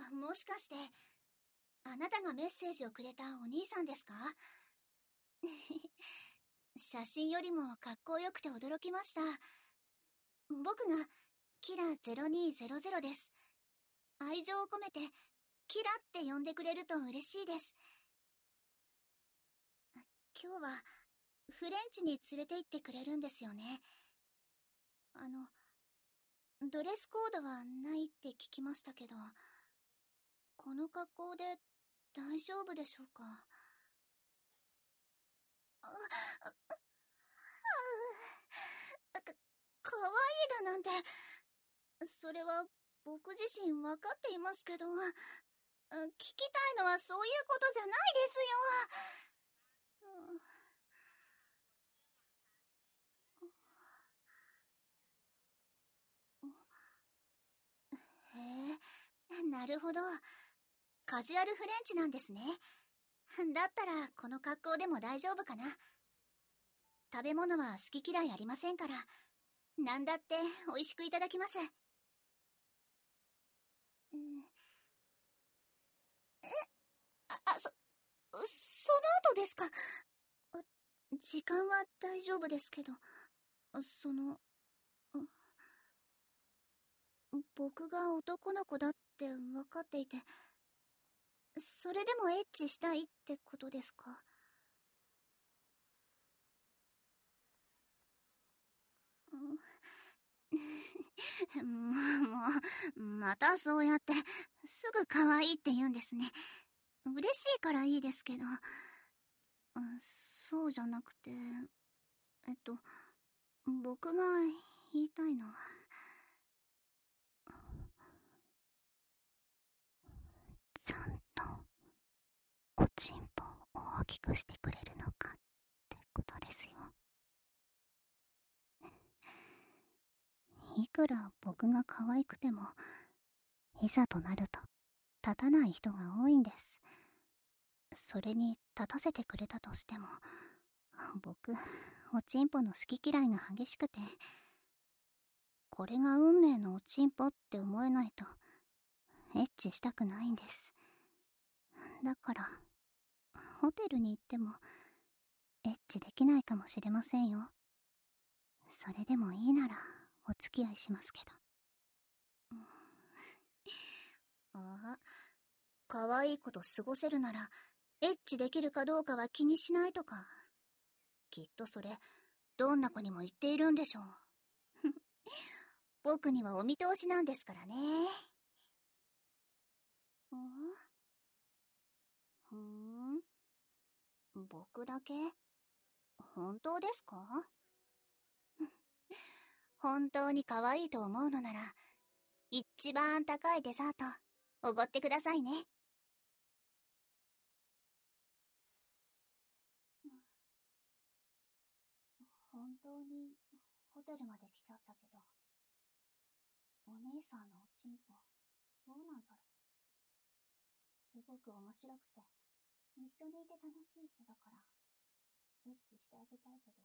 もしかして、あなたがメッセージをくれたお兄さんですか？写真よりもかっこよくて驚きました。僕がキラ0200です。愛情を込めてキラって呼んでくれると嬉しいです。今日はフレンチに連れて行ってくれるんですよね。ドレスコードはないって聞きましたけど、この格好で大丈夫でしょうか？かわいいだなんて、それは僕自身わかっていますけど、聞きたいのはそういうことじゃないですよ。へえ、なるほど。カジュアルフレンチなんですね。だったらこの格好でも大丈夫かな。食べ物は好き嫌いありませんから、なんだって美味しくいただきます。うん、その後ですか？時間は大丈夫ですけど、僕が男の子だって分かっていて、それでもエッチしたいってことですか？またそうやってすぐ可愛いって言うんですね。嬉しいからいいですけど、そうじゃなくて、えっと、僕が言いたいのは、ちゃんとおちんぽを大きくしてくれるのかってことですよ。いくら僕が可愛くても、いざとなると立たない人が多いんです。それに立たせてくれたとしても、僕、おちんぽの好き嫌いが激しくて、これが運命のおちんぽって思えないと、エッチしたくないんです。だから、ホテルに行っても、エッチできないかもしれませんよ。それでもいいなら、お付き合いしますけど。ああ、可愛い子と過ごせるなら、エッチできるかどうかは気にしないとか。きっとそれ、どんな子にも言っているんでしょう。僕にはお見通しなんですからね。ふん。僕だけ？本当ですか？本当に可愛いと思うのなら、一番高いデザート、おごってくださいね。本当にホテルまで来ちゃったけど、お姉さんのおちんぽ、どうなんだろう。すごく面白くて、一緒にいて楽しい人だから、エッチしてあげたいけど。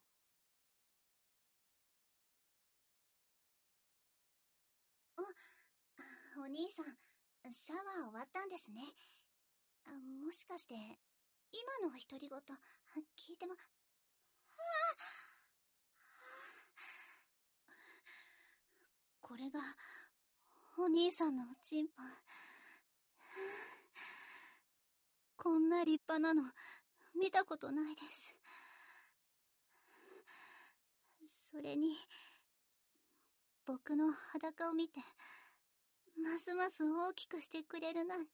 お兄さん、シャワー終わったんですね。もしかして、今の独り言、聞いても、これが、お兄さんのおちんぽ。こんな立派なの、見たことないです。それに、僕の裸を見て、ますます大きくしてくれるなんて。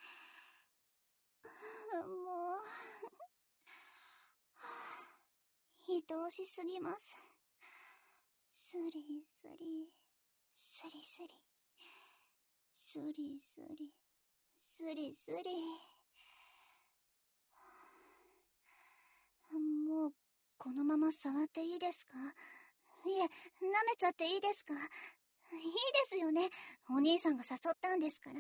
もう、愛おしすぎます。スリスリ、スリスリ、スリスリ、スリスリ。もう、このまま触っていいですか？いえ、舐めちゃっていいですか？いいですよね。お兄さんが誘ったんですから。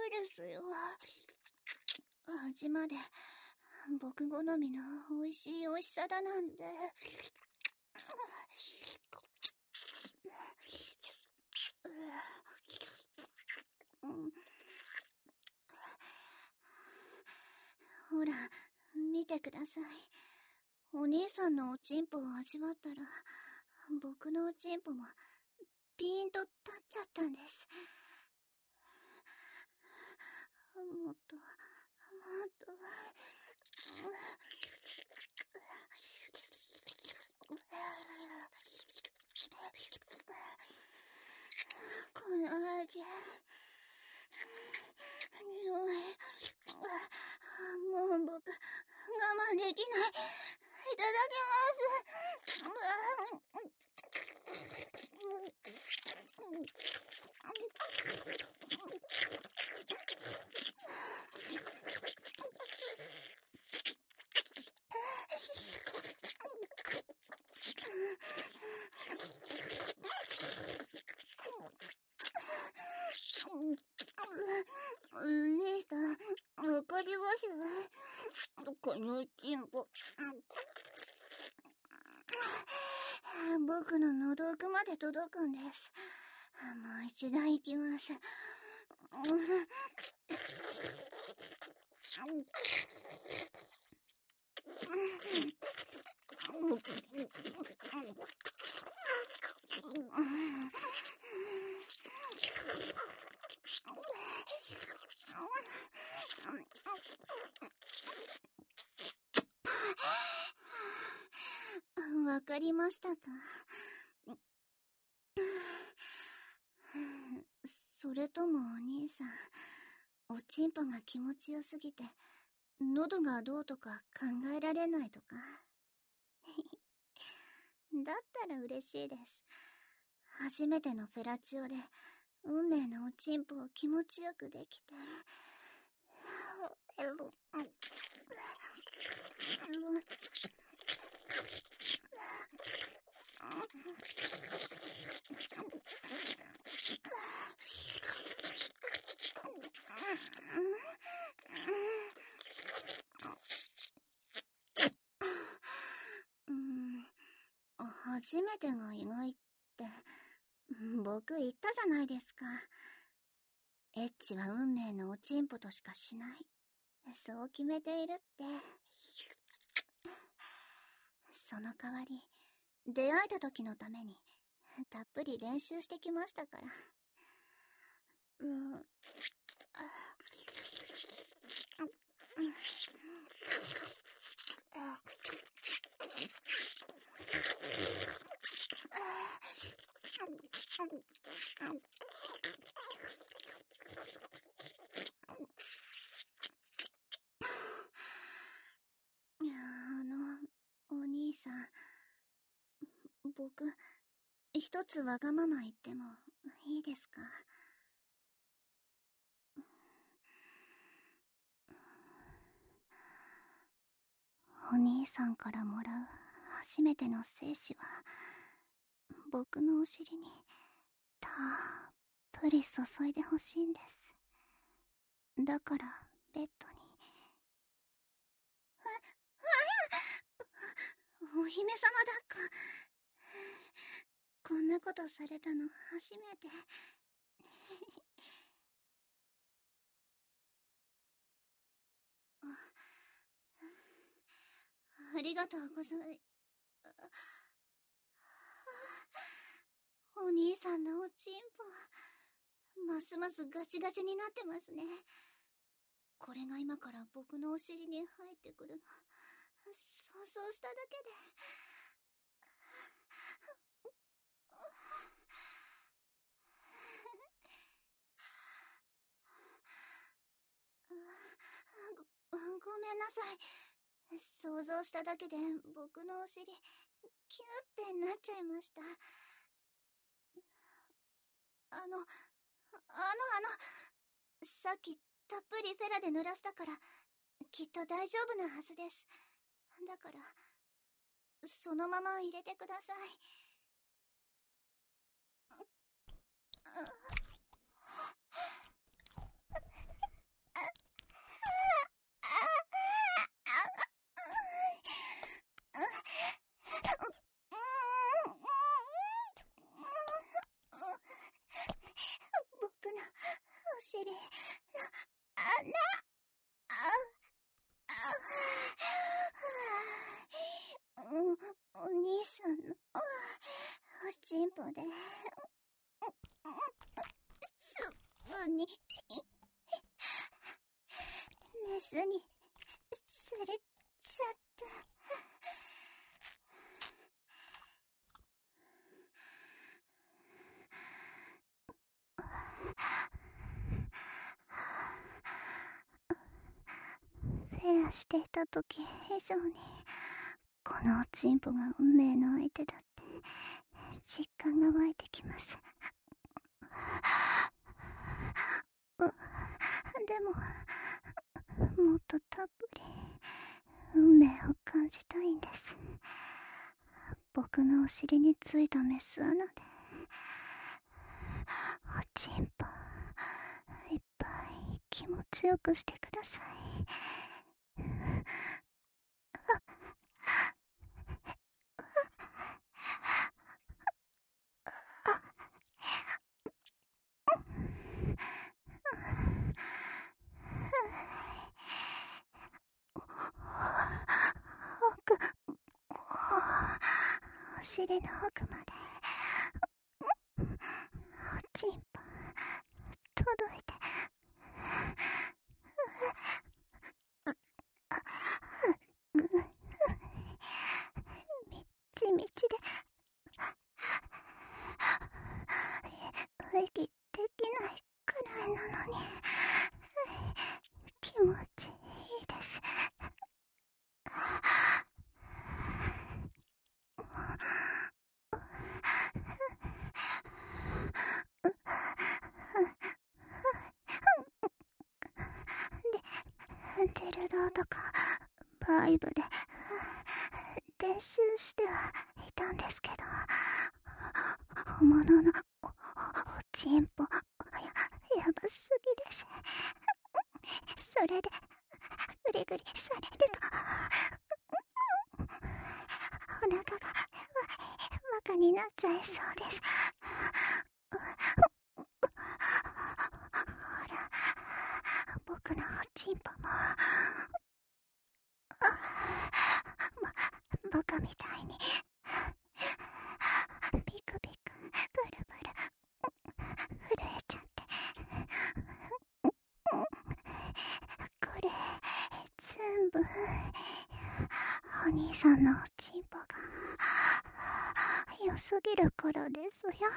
ですよ。味まで僕好みの美味しい美味しさだなんて。ほら、見てください。お兄さんのおちんぽを味わったら、僕のおちんぽもピーンと立っちゃったんです。もっと、もっと。この味、匂い、もう僕、我慢できない。いただきます。姉さん、わかりますこのちんぽ。僕の喉奥まで届くんです。もう一度行きます。わかりましたか？それともお兄さん、おちんぽが気持ちよすぎて喉がどうとか考えられないとか。だったら嬉しいです。初めてのフェラチオで運命のおちんぽを気持ちよくできて。初めてが意外って僕言ったじゃないですか。エッチは運命のおちんぽとしかしない、そう決めているって。その代わり出会えた時のためにたっぷり練習してきましたから。お兄さん、僕、一つわがまま言ってもいいですか？お兄さんからもらう初めての精子は、僕のお尻にたっぷり注いでほしいんです。だからベッドに。お姫様抱っこ。こんなことされたの初めて。ありがとうござい。お兄さんのおちんぽ、ますますガチガチになってますね。これが今から僕のお尻に入ってくるの、想像しただけで。ごめんなさい。想像しただけで僕のお尻キューってなっちゃいました。さっきたっぷりフェラで濡らしたからきっと大丈夫なはずです。だからそのまま入れてください。 さんのおちんぽで、すぐに、メスにされちゃった。フェラしていた時以上に、このおちんぽが運命の相手だって実感が湧いてきます。でももっとたっぷり運命を感じたいんです。僕のお尻についたメス穴でおちんぽいっぱい気持ちよくしてください。お尻の奥までおちんぽ届いて、みっちみちで息できないくらいなのに気持ちいいです。デルドーとかバイブで練習してはいたんですけど、本物のおちんぽやばすぎです。それでグリグリされるとお腹がバカになっちゃいそうです。ほら、僕のおちんぽもバカみたいにピクピクブルブル震えちゃって、これ全部お兄さんのおちんぽが良すぎる頃ですよ。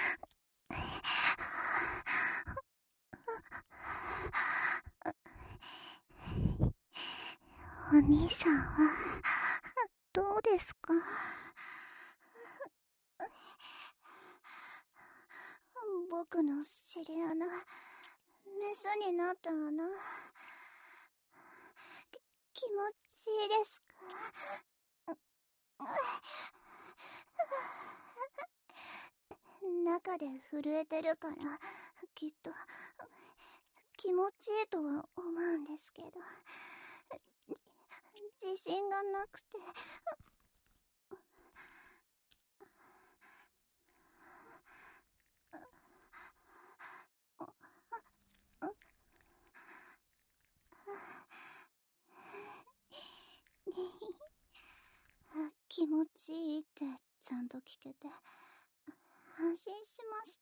お兄さんはどうですか？僕の尻穴、メスになった穴、気持ちいいですか？中で震えてるからきっと気持ちいいとは思うんですけど、自信がなくて。気持ちいいってちゃんと聞けて安心しました。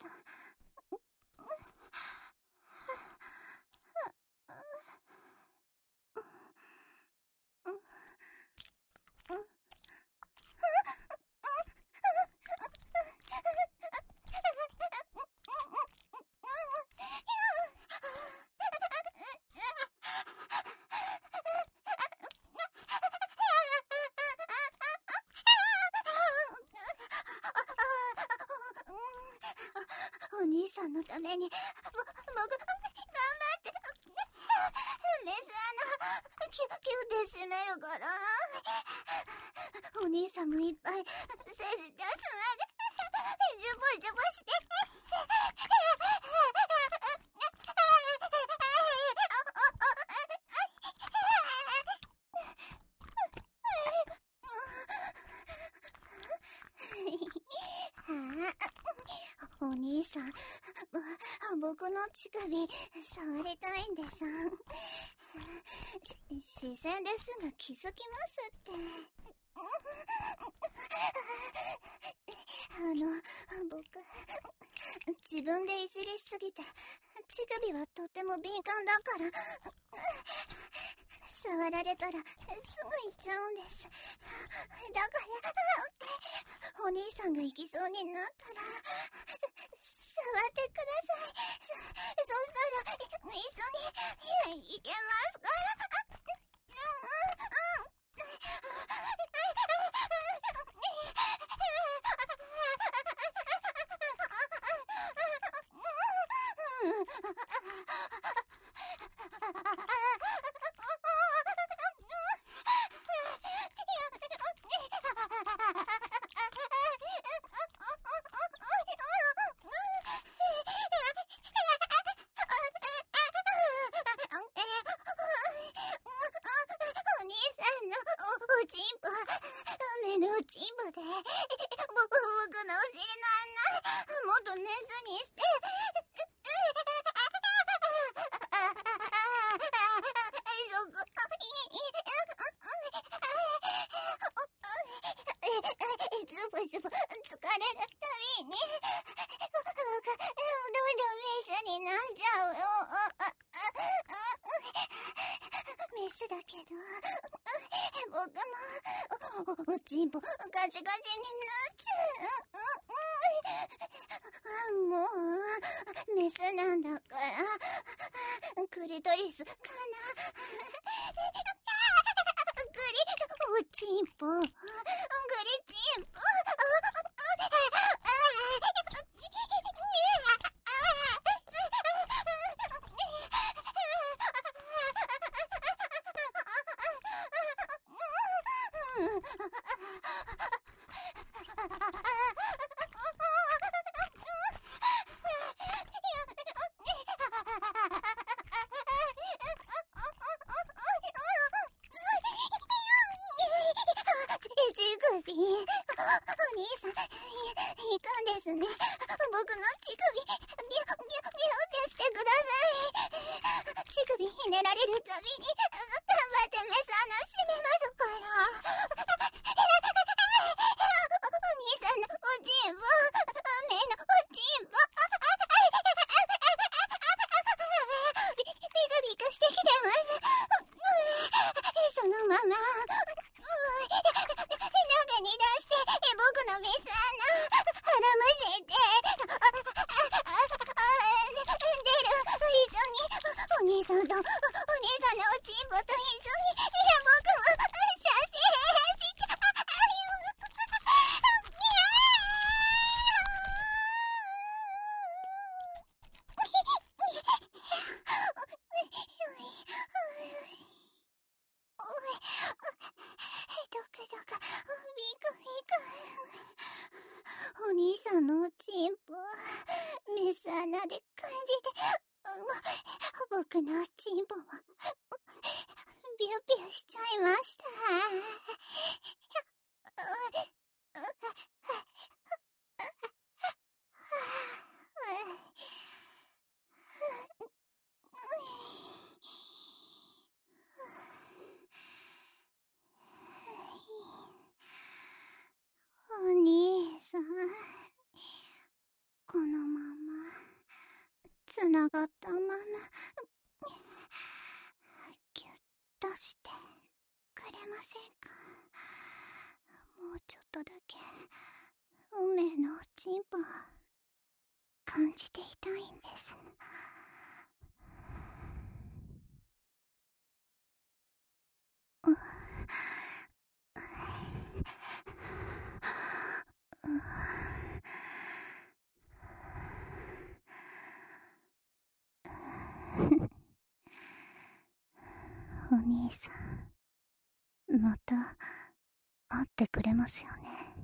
お兄さんのために僕頑張ってメス穴キュキュって閉めるから、お兄さんもいっぱいセスジャスまでジュボジュボしてお兄さん、僕の乳首触りたいんでしょ。視線ですぐ気づきますって。 自分でいじりすぎて、乳首はとても敏感だから、触られたらすぐ行っちゃうんです。だから、お兄さんが行きそうになったら、触ってください。そしたら、一緒に行けますから。お兄さんのおちんぽ、目のおちんぽで、僕のお尻のもっとメスにして、ズボズボ疲れるたびに、僕、どんどんメスになっちゃうよ。メスだけど、僕も、おちんぽガチガチになっちゃう。もう、メスなんだから、クリトリスかな。おちんぽ、グリチンポ。お兄さん、いかんですね。僕の乳首、ビュってしてください。乳首ひねられるたびに、頑張って目覚ましめますから。お兄さんのおちんぽ、目のおちんぽ、ビクビクしてきてます。そのまま、中に出して、僕のメス穴、絡ませて、出る、一緒に、お兄さんのおちんぽと一緒に、僕も、射精しちゃう。どか、ビクビク。お兄さんのおちんぽ、メス穴で感じて、僕のおちんぽも、ビュビュしちゃいました。お兄さん、このままつながったままギュッとしてくれませんか。もうちょっとだけ運命のおちんぽ感じていたいんです。お兄さん、また会ってくれますよね。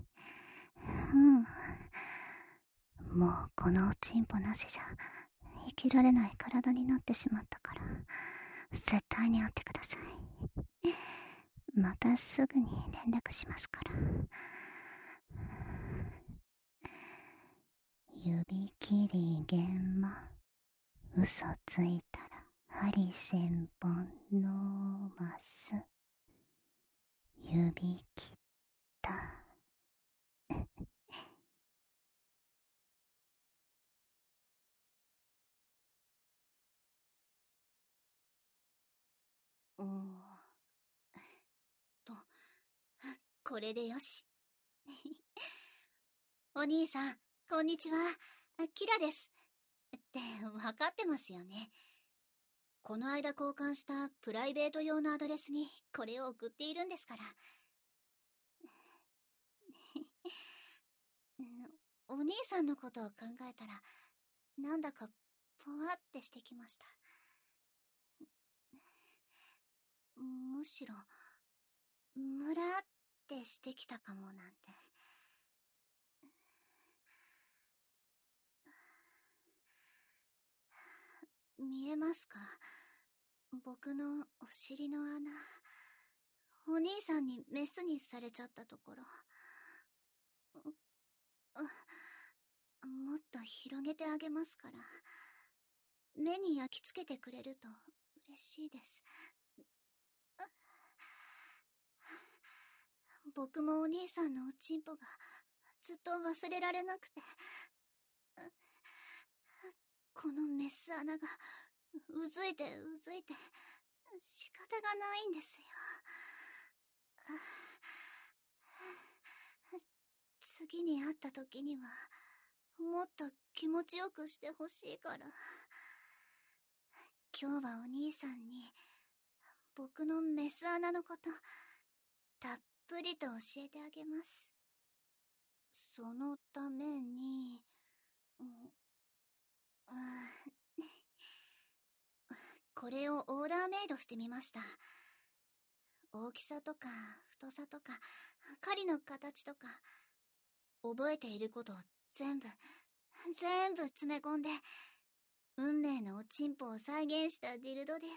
もうこのおちんぽなしじゃ生きられない体になってしまったから、絶対に会ってください。またすぐに連絡しますから。指切り玄馬、嘘ついたら針千本のます。指切ったこれでよし。お兄さん、こんにちは。キラです。って分かってますよね。この間交換したプライベート用のアドレスにこれを送っているんですから。お兄さんのことを考えたら、なんだかぽわってしてきました。むしろ、ムラってしてきたかもなんて。見えますか？僕のお尻の穴。お兄さんにメスにされちゃったところ。もっと広げてあげますから。目に焼き付けてくれると嬉しいです。僕もお兄さんのおちんぽがずっと忘れられなくて。このメス穴がうずいてうずいて仕方がないんですよ。次に会った時にはもっと気持ちよくしてほしいから。今日はお兄さんに僕のメス穴のことたっぷりと教えてあげます。そのために、これをオーダーメイドしてみました。大きさとか太さとか針の形とか覚えていることを全部詰め込んで運命のおちんぽを再現したディルドです。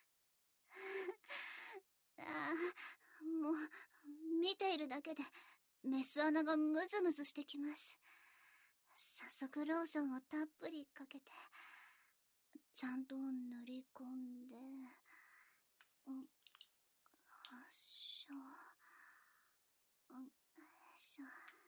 もう見ているだけでメス穴がムズムズしてきます。早速ローションをたっぷりかけてちゃんと塗り込んで、よいしょ、よいしょ。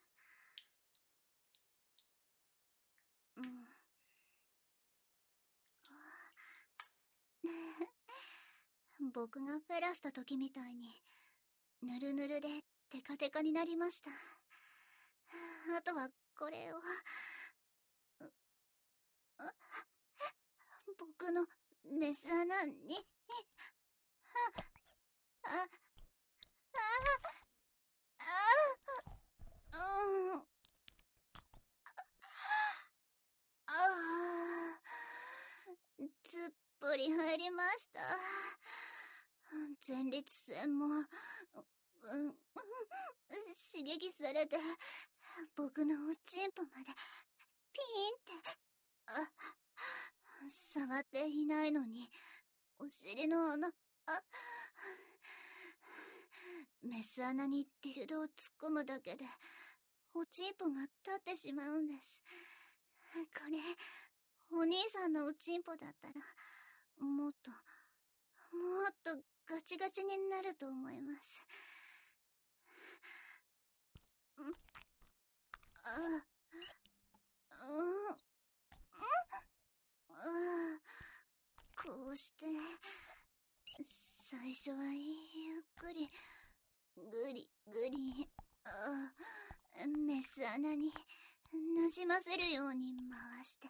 僕がフェラした時みたいにぬるぬるでテカテカになりました。あとはこれを僕のメス穴につっぷり入りました。前立腺も刺激されて僕のおちんぽまでピーンって触っていないのにお尻の穴メス穴にディルドを突っ込むだけでおちんぽが立ってしまうんです。これお兄さんのおちんぽだったらもっとガチガチになると思います。こうして最初はゆっくりぐりぐりメス穴になじませるように回して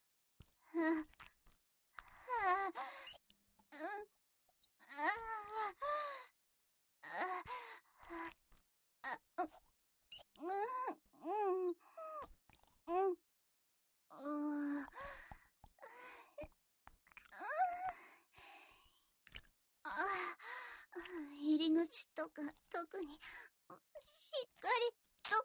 入り口とか特にしっかり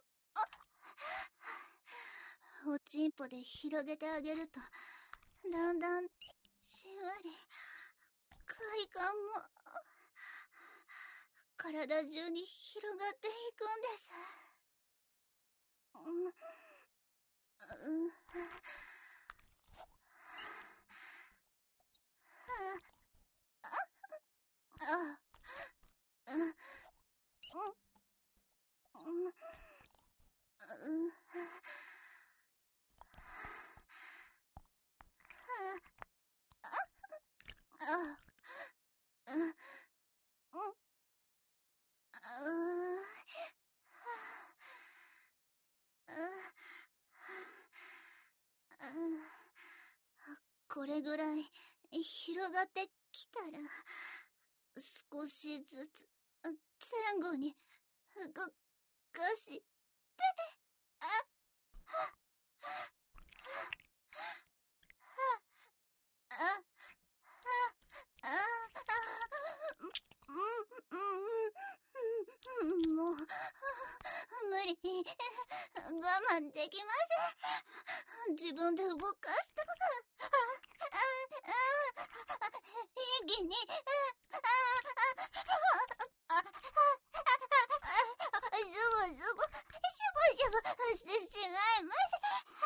とおちんぽで広げてあげるとだんだんじわり快感も体中に広がっていくんです。 これぐらい広がってきたら、少しずつ前後に動かして、もう、無理。我慢できません。自分で動かすと、一気に、ズボズボ、しぼしぼしてしまいます。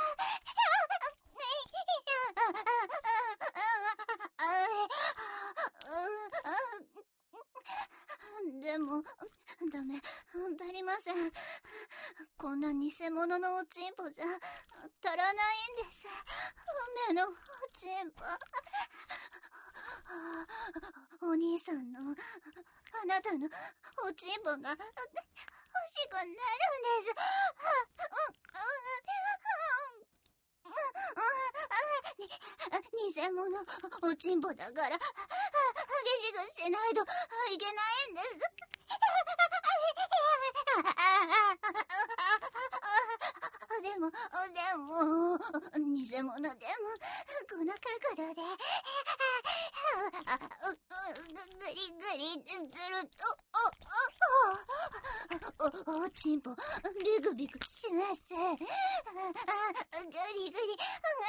でも、ダメ、足りません。こんな偽物のおちんぽじゃ足らないんです。梅のおちんぽ。お兄さんの、あなたのおちんぽが欲しくなるんです。偽物おちんぽだから激しくしないといけないんです。でも偽物でもこの角度でグリグリするとおちんぽビクビクします。グリグリグリ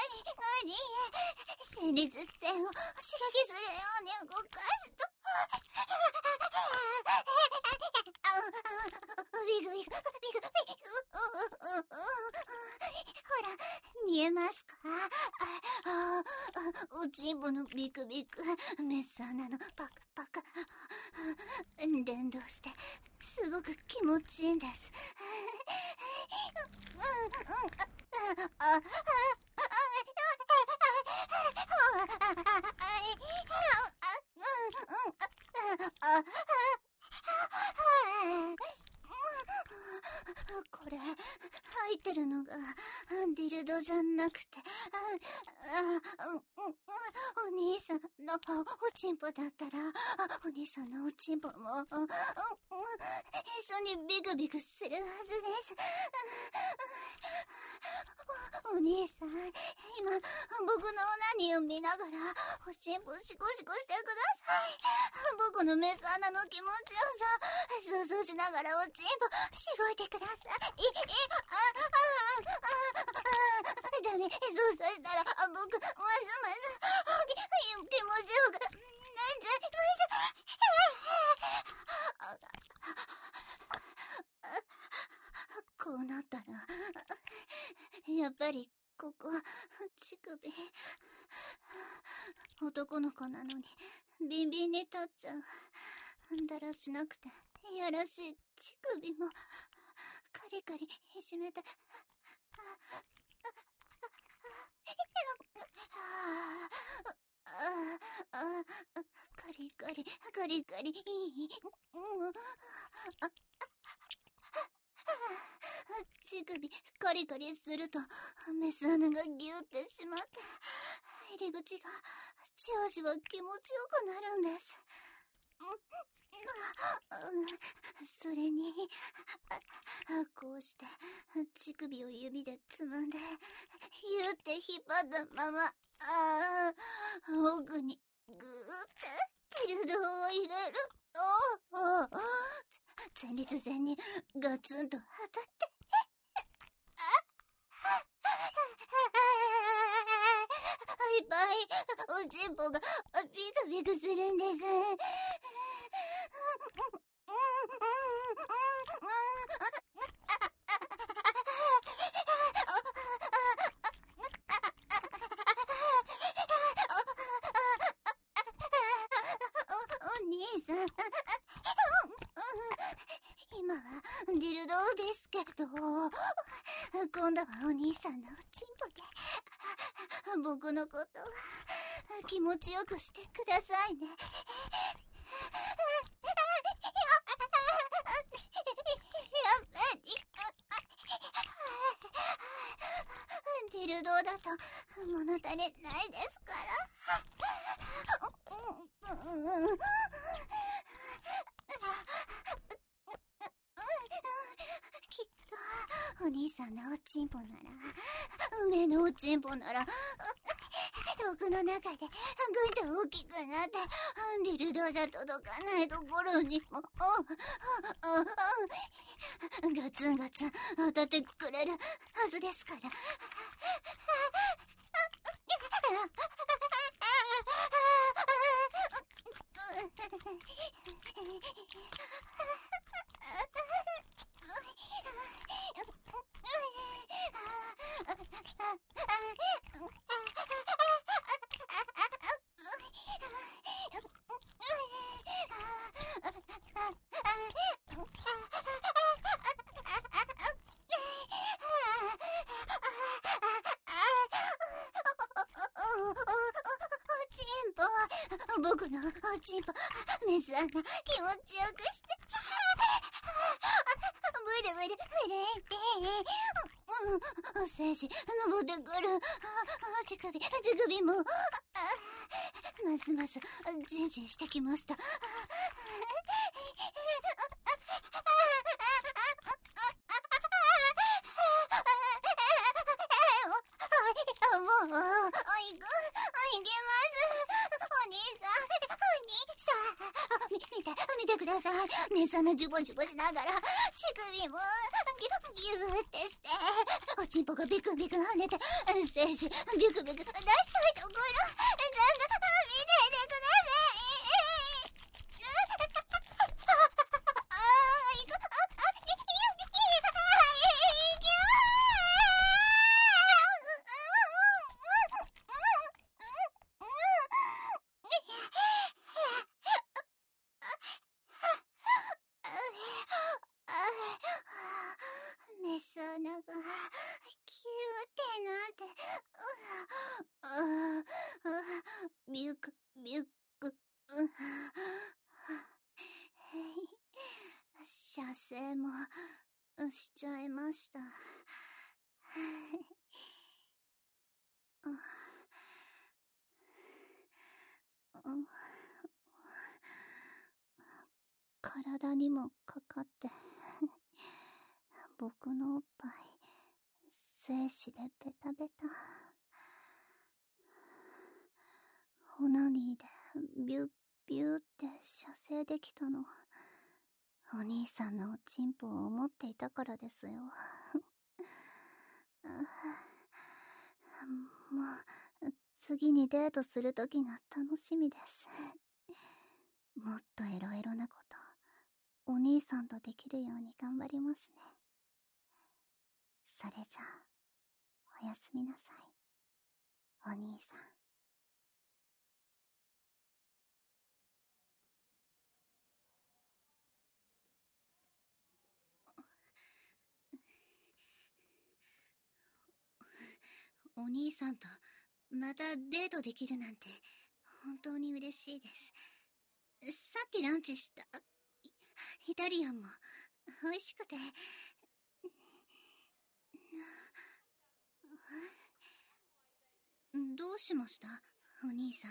前立腺を刺激するように動かすとビクビクビクビクほら見えますか？おちんぽのビクビク、メス穴のパカパカ連動してすごく気持ちいいんです。これ入ってるのがディルドじゃなくてお兄さんのおちんぽだったらお兄さんのおちんぽも一緒にビクビクするはずです。お兄さん、今僕のオナニーを見ながらおちんぽシコシコしてください。僕のメス穴の気持ちよさ想像しながらおちんぽしごいてください。ダメ、そうしたら僕ますます気持ちよくなっちゃいます。こうなったらやっぱりここ乳首男の子なのにビンビンに立っちゃう。だらしなくていやらしい乳首もカリカリいじめてカリカリカリカリ乳首カリカリするとメス穴がギュってしまって入り口がじわじわ気持ちよくなるんです。それにこうして乳首を指でつまんでギュって引っ張ったまま奥にグーってディルドを入れると前立腺にガツンと当たっていっぱいおちんぽがビクビクするんです。お兄さん、今はディルドですけど、今度はお兄さんのおちんぽで僕のことは気持ちよくしてくださいね。ディル動だと物足りないですから。きっとお兄さんのおちんぽなら、梅のおちんぽなら、僕の中でぐんと大きくなって、ディルドじゃ届かないところにもガツンガツン当たってくれるはずですから。僕のおちんぽ、メスアナ気持ちよくして、ブルブル震えて、精子登ってくる、乳首も、ますますジンジンしてきました。見てください。メス穴ジュボジュボしながら、乳首もギューってして、おちんぽがビクンビクン跳ねて、精子ビクビク出したいところ、ちゃんと見ててくださメス穴がキューってなって、ミュクミュク、射精もしちゃいました。体にもかかって僕のおっぱい精子でベタベタ、オナニーでビュッビューって射精できたの、お兄さんのおちんぽを思っていたからですよ。もう次にデートするときが楽しみです。もっといろいろなことお兄さんとできるように頑張りますね。それじゃあおやすみなさい、お兄さん。お兄さんとまたデートできるなんて本当に嬉しいです。さっきランチしたイタリアンも美味しくて、どうしましたお兄さん。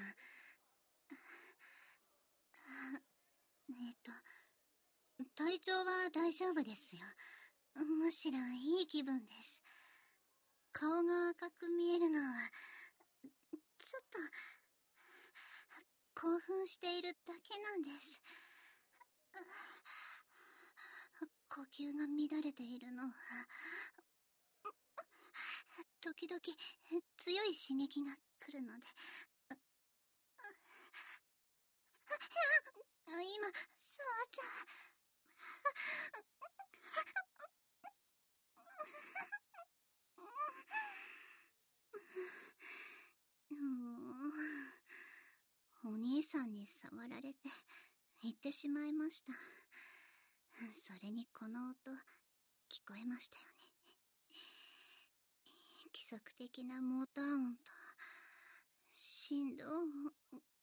体調は大丈夫ですよ。むしろいい気分です。顔が赤く見えるのはちょっと興奮しているだけなんです。呼吸が乱れているのは時々強い刺激が来るので、今そうちゃお兄さんに触られて行ってしまいました。それにこの音聞こえましたよね。規則的なモーター音と振動音。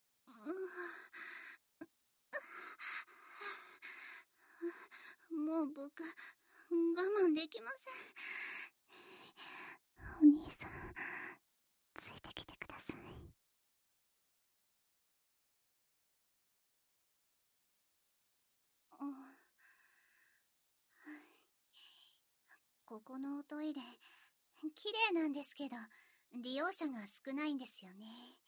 もう僕我慢できません。 お兄さんここのおトイレ、綺麗なんですけど、利用者が少ないんですよね。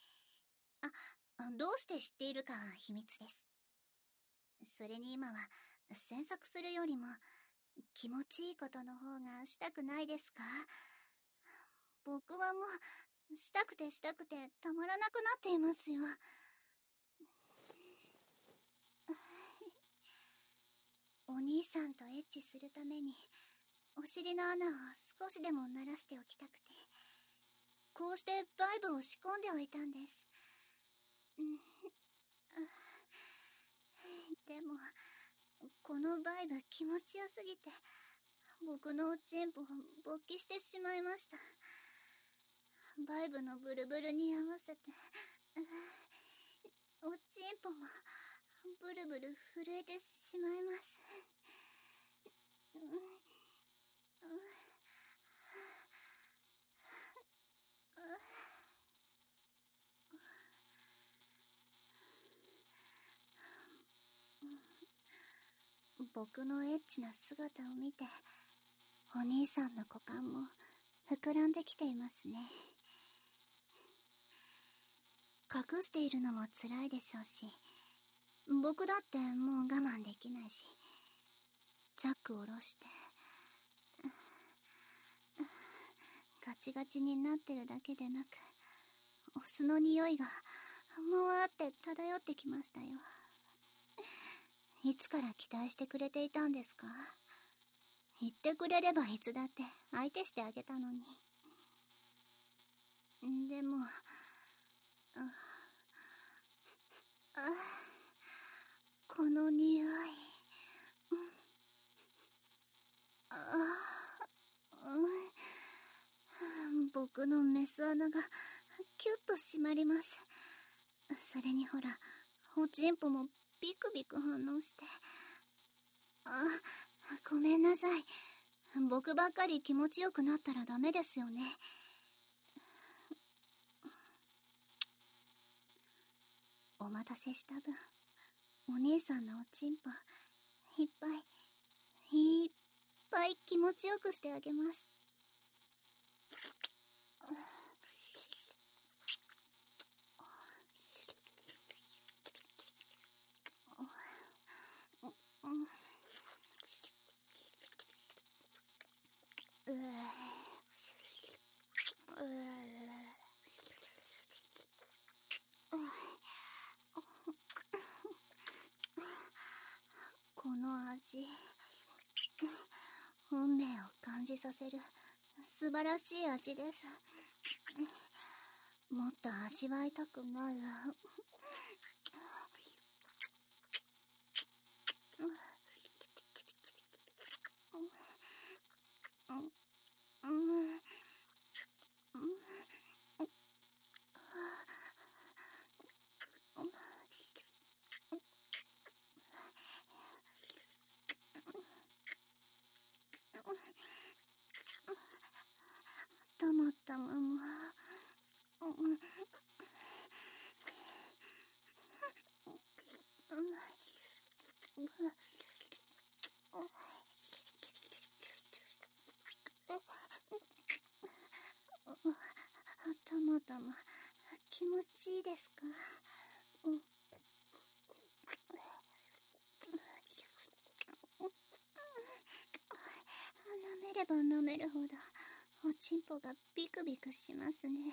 どうして知っているかは秘密です。それに今は、詮索するよりも、気持ちいいことの方がしたくないですか？僕はもう、したくてたまらなくなっていますよ。お兄さんとエッチするために、お尻の穴を少しでも鳴らしておきたくて、こうしてバイブを仕込んでおいたんです。でも、このバイブ気持ちよすぎて、僕のおちんぽ勃起してしまいました。バイブのブルブルに合わせて、おちんぽもブルブル震えてしまいます。僕のエッチな姿を見て、お兄さんの股間も膨らんできていますね。隠しているのも辛いでしょうし、僕だってもう我慢できないし、ジャックを下ろして、ガチガチになってるだけでなく、お酢の匂いがもわーって漂ってきましたよ。いつから期待してくれていたんですか？言ってくれればいつだって相手してあげたのに。でも、この匂い。僕のメス穴がキュッと締まります。それにほら、おちんぽもビクビク反応して。ごめんなさい。僕ばっかり気持ちよくなったらダメですよね。お待たせした分、お姉さんのおちんぽ、いっぱい気持ちよくしてあげます。この味、運命を感じさせる素晴らしい味です。もっと味わいたくなる。たまったまま。たまたま気持ちいいですか？舐めれば舐めるほどおちんぽがビクビクしますね。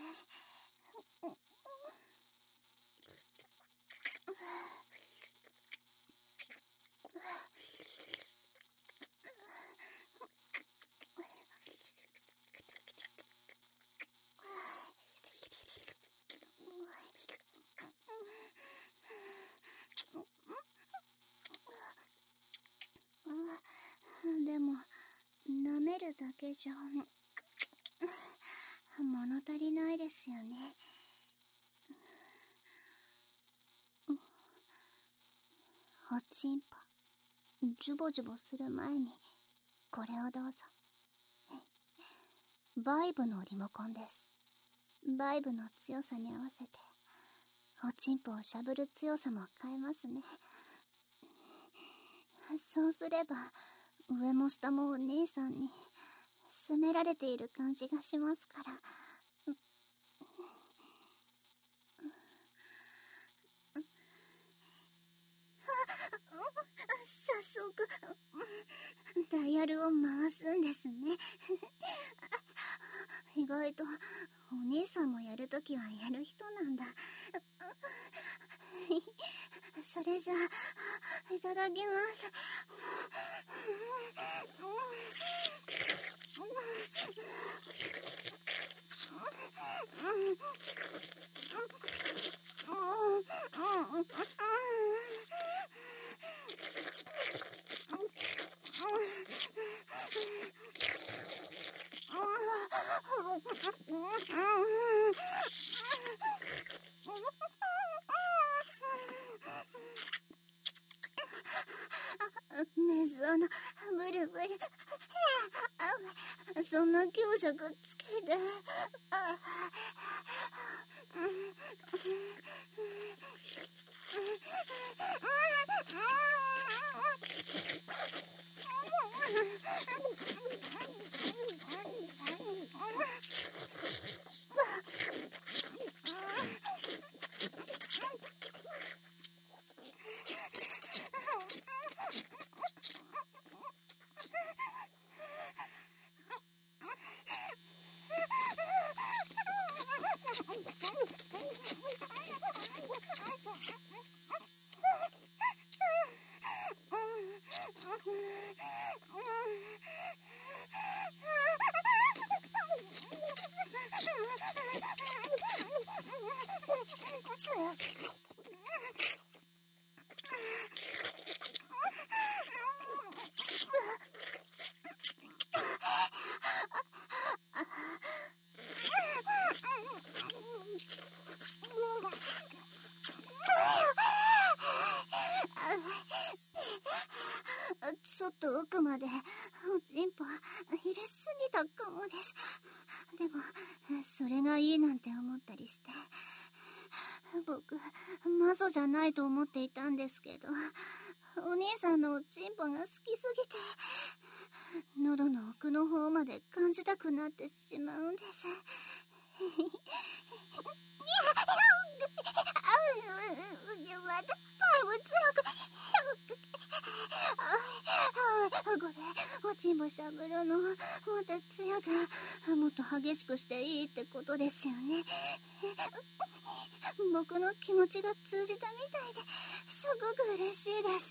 でも、舐めるだけじゃ物足りないですよね。おちんぽ、ジュボジュボする前にこれをどうぞ。バイブのリモコンです。バイブの強さに合わせておちんぽをしゃぶる強さも変えますね。そうすれば上も下もお姉さんに責められている感じがしますから。早速、ダイヤルを回すんですね。意外と、お姉さんもやるときはやる人なんだ。それじゃあ、いただきます。メゾのブルブル、そんな強弱つける。ちょっと奥までおちんぽ入れすぎたかもです。でもそれがいいなんて思ったりして、僕マゾじゃないと思っていたんですけど、お姉さんのおちんぽが好きすぎて喉の奥の方まで感じたくなってしまうんです。またこれ、おちんぽしゃぶるの、またツヤがもっと激しくしていいってことですよね。僕の気持ちが通じたみたいですごく嬉しいです。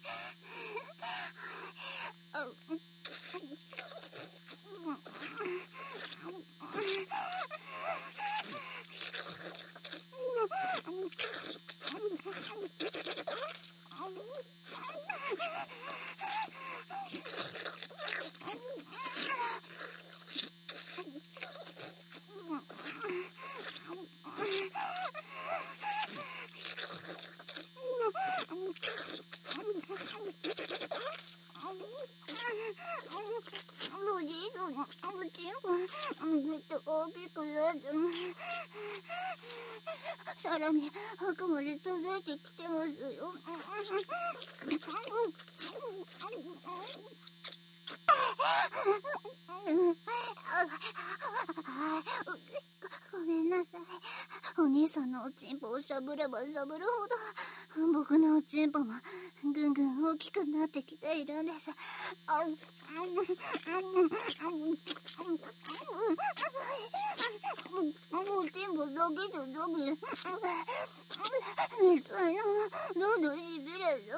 おじいさんのおちんぽぐっと大きくなって、さらに奥まで届いてきてますよ。ごめんなさい。お兄さんのおちんぽをしゃぶればしゃぶるほど僕のおちんぽもぐんぐん大きくなってきているんです。おちんぽだけじゃなくてみたいなどんどんしびれる。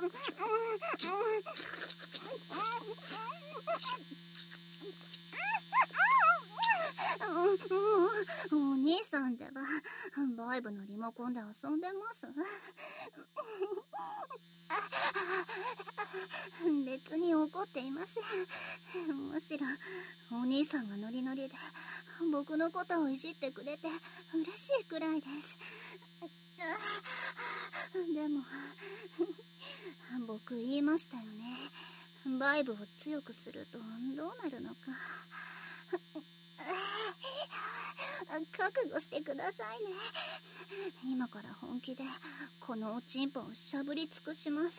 お兄さんってばバイブのリモコンで遊んでます？別に怒っていません。むしろお兄さんがノリノリで僕のことをいじってくれて嬉しいくらいです。でも僕言いましたよね。バイブを強くするとどうなるのか。覚悟してくださいね。今から本気でこのおちんぽをしゃぶり尽くします。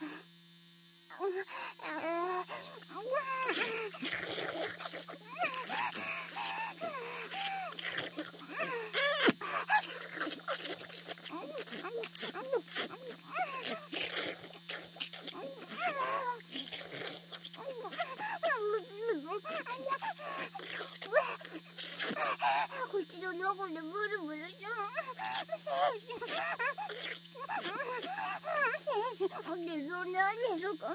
口の中でブルブルしちゃう。寝そうなんですか？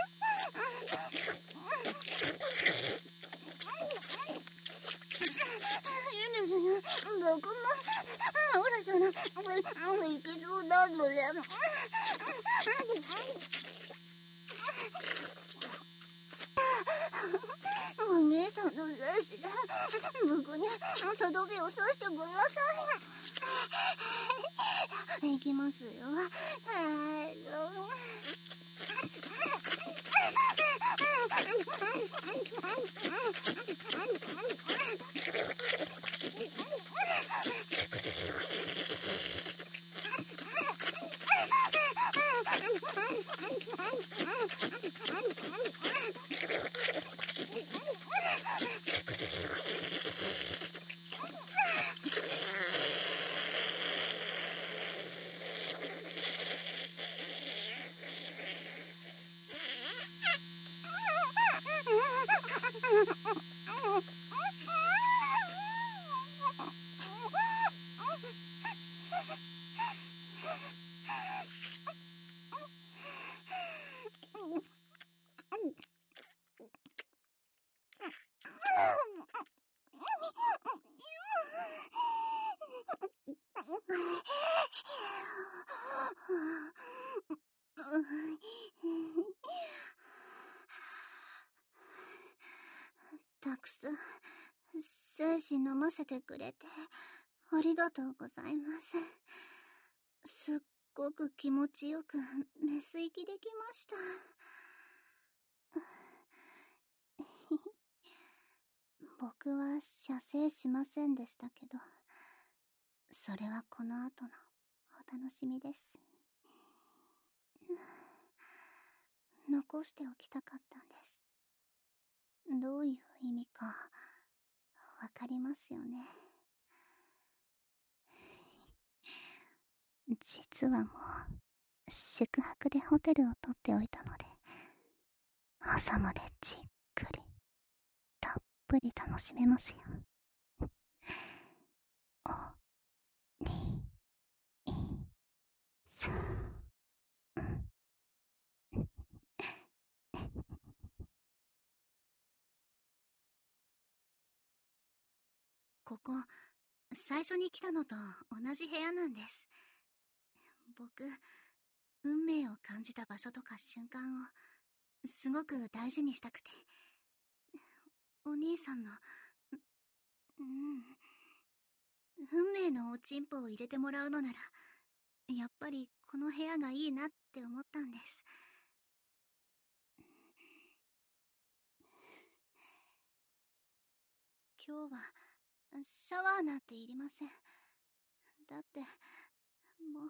僕もほらそのいけそうだそれ。お姉さんの精子で僕にとどけをさしてください。行きますよ。たくさん精子飲ませてくれてありがとうございます。すっごく気持ちよくメス息できました。僕は射精しませんでしたけど、それはこの後のお楽しみです。残しておきたかったんです。どういう意味かわかりますよね。実はもう宿泊でホテルを取っておいたので、朝までじっくりたっぷり楽しめますよ。お、に、い、さ、ここ最初に来たのと同じ部屋なんです。僕、運命を感じた場所とか瞬間をすごく大事にしたくて、お兄さんの運命のおちんぽを入れてもらうのならやっぱりこの部屋がいいなって思ったんです。今日はシャワーなんていりません。だっても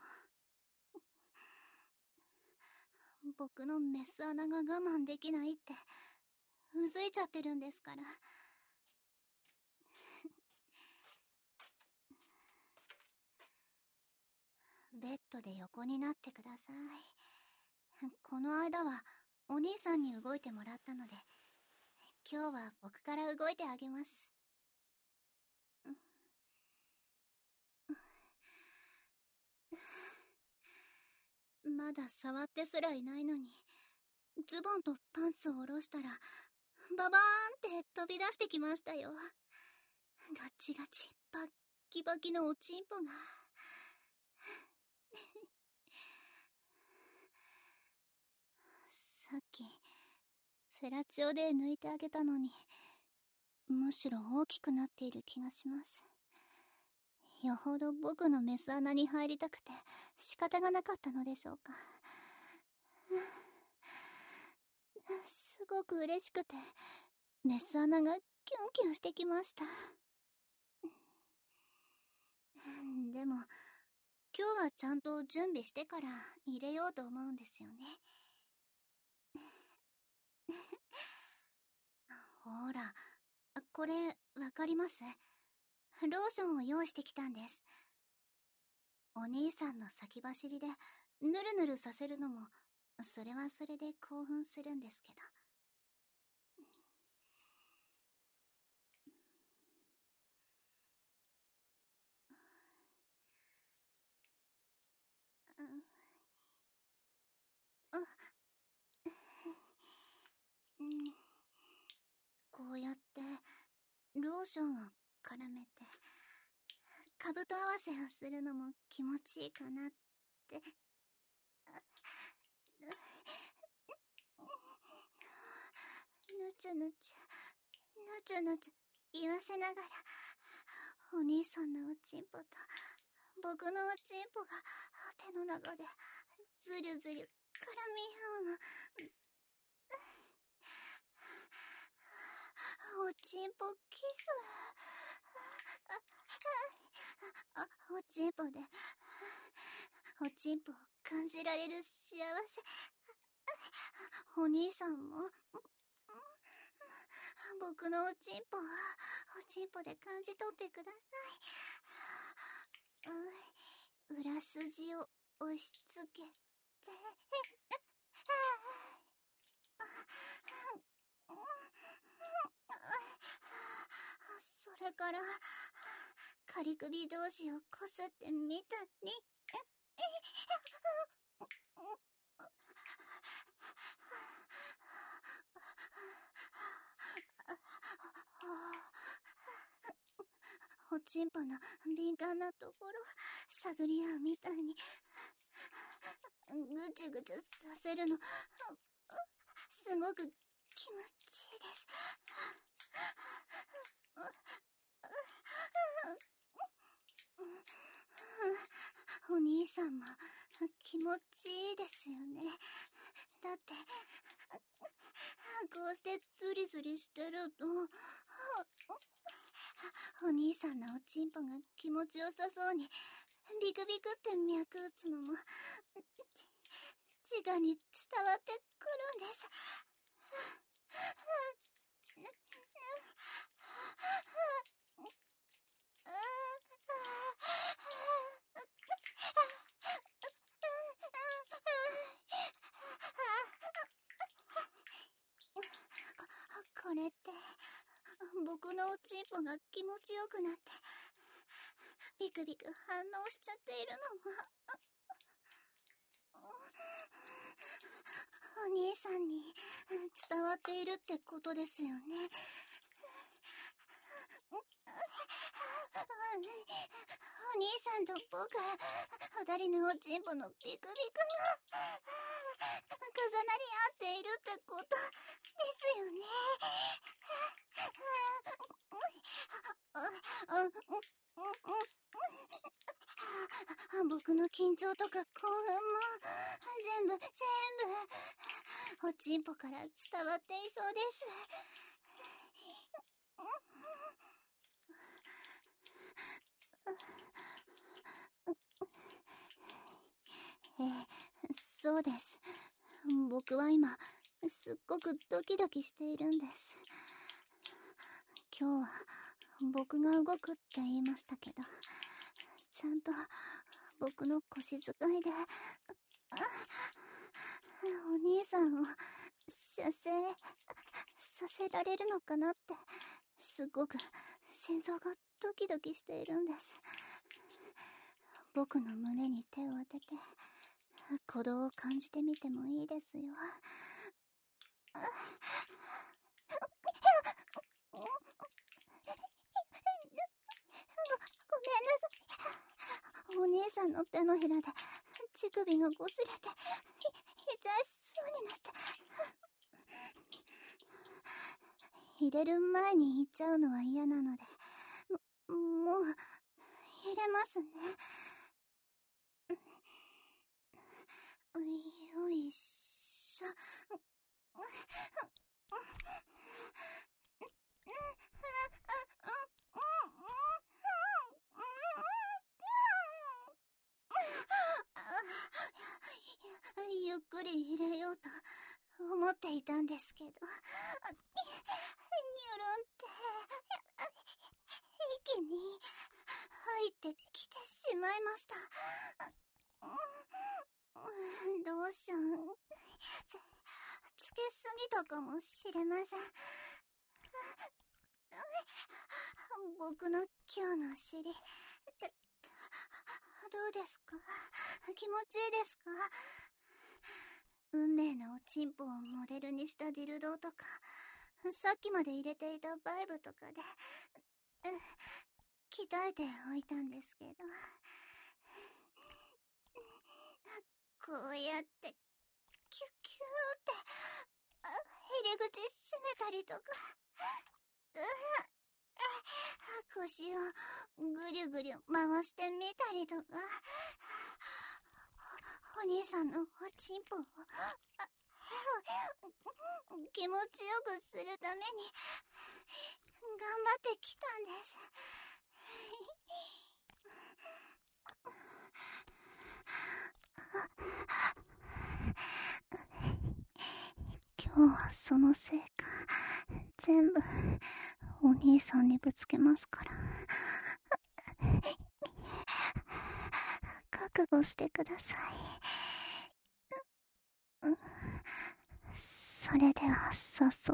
う僕のメス穴が我慢できないってうずいちゃってるんですから。ベッドで横になってください。この間はお兄さんに動いてもらったので、今日は僕から動いてあげます。まだ触ってすらいないのに、ズボンとパンツを下ろしたらババーンって飛び出してきましたよ。ガチガチバッキバキのおちんぽが。さっきフェラチオで抜いてあげたのに、むしろ大きくなっている気がします。よほど僕のメス穴に入りたくて仕方がなかったのでしょうか。すごく嬉しくてメス穴がキュンキュンしてきました。でも今日はちゃんと準備してから入れようと思うんですよね。ほら、 これ、わかります？ローションを用意してきたんです。お兄さんの先走りで、ぬるぬるさせるのも、それはそれで興奮するんですけど。こうやって、ローションを絡めて、兜合わせをするのも気持ちいいかなって。ぬちゅぬちゅ、ぬちゅぬちゅ言わせながら、お兄さんのおちんぽと、僕のおちんぽが手の中で、ずりゅずりゅ絡み合うの。おちんぽキス。おちんぽで、おちんぽを感じられる幸せ。お兄さんも、僕のおちんぽを、おちんぽで感じ取ってください。裏筋を押し付けて。それから、仮首同士をこすってみたり。おちんぽの敏感なところ探り合うみたいにぐちゅぐちゅさせるのすごく気持ちいいです。お兄さんも気持ちいいですよね。だってこうしてズリズリしてるとお兄さんのおちんぽが気持ちよさそうにビクビクって脈打つのも直に伝わってくるんです。これって僕のおちんぽが気持ちよくなってビクビク反応しちゃっているのもお兄さんに伝わっているってことですよね。お兄さんと僕二人のおちんぽのビクビクが重なり合っているってことですよね。僕の緊張とか興奮も全部おちんぽから伝わっていそうです。そうです。僕は今すっごくドキドキしているんです。今日は僕が動くって言いましたけど、ちゃんと僕の腰使いでお兄さんを射精させられるのかなってすごく心臓がドキドキしているんです。僕の胸に手を当てて鼓動を感じてみてもいいですよ。お姉さんの手のひらで乳首がこすれて痛そうになって、入れる前に言っちゃうのは嫌なのでもう入れますね。よいしょ。ゆっくり入れようと思っていたんですけど、にゅるんってまいました。ローションつけすぎたかもしれません。僕の今日の尻どうですか？気持ちいいですか？運命のおちんぽをモデルにしたディルドとか、さっきまで入れていたバイブとかで鍛えておいたんですけど、こうやってキュッキューって入り口閉めたりとか、腰をぐりゅぐりゅ回してみたりとか、お兄さんのおちんぽを気持ちよくするために頑張ってきたんです。 今日はそのせいか、全部お兄さんにぶつけますから。覚悟してください。それでは早速。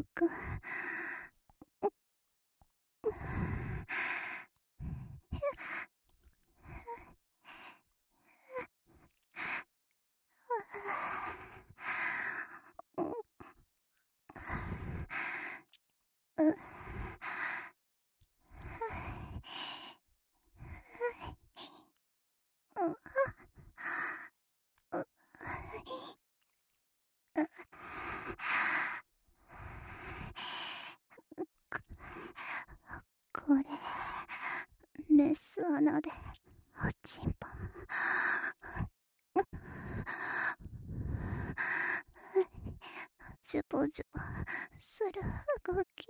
これメス穴でおちんぽジュボジュボする動き。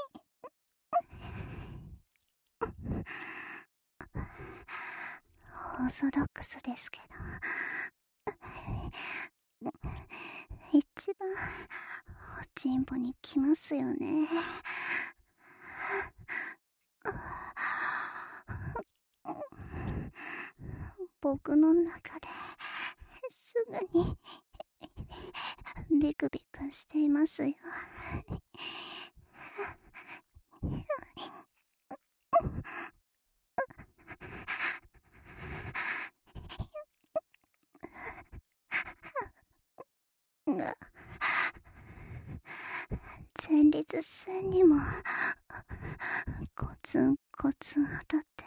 オーソドックスですけど、一番おちんぽにきますよね。僕の中ですぐにビクビクしていますよ。前立腺にもコツンコツン当たって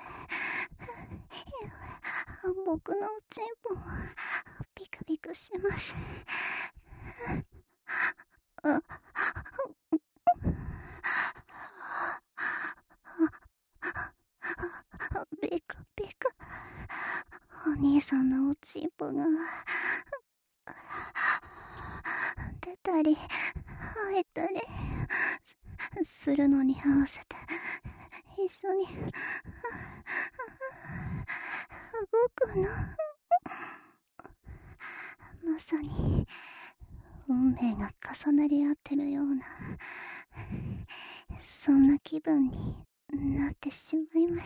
僕のおちんぽもビクビクします。ビクビク。お兄さんのおちんぽが出たり生えたりするのに合わせて一緒に動くの。まさに運命が重なり合ってるような、そんな気分になってしまいます。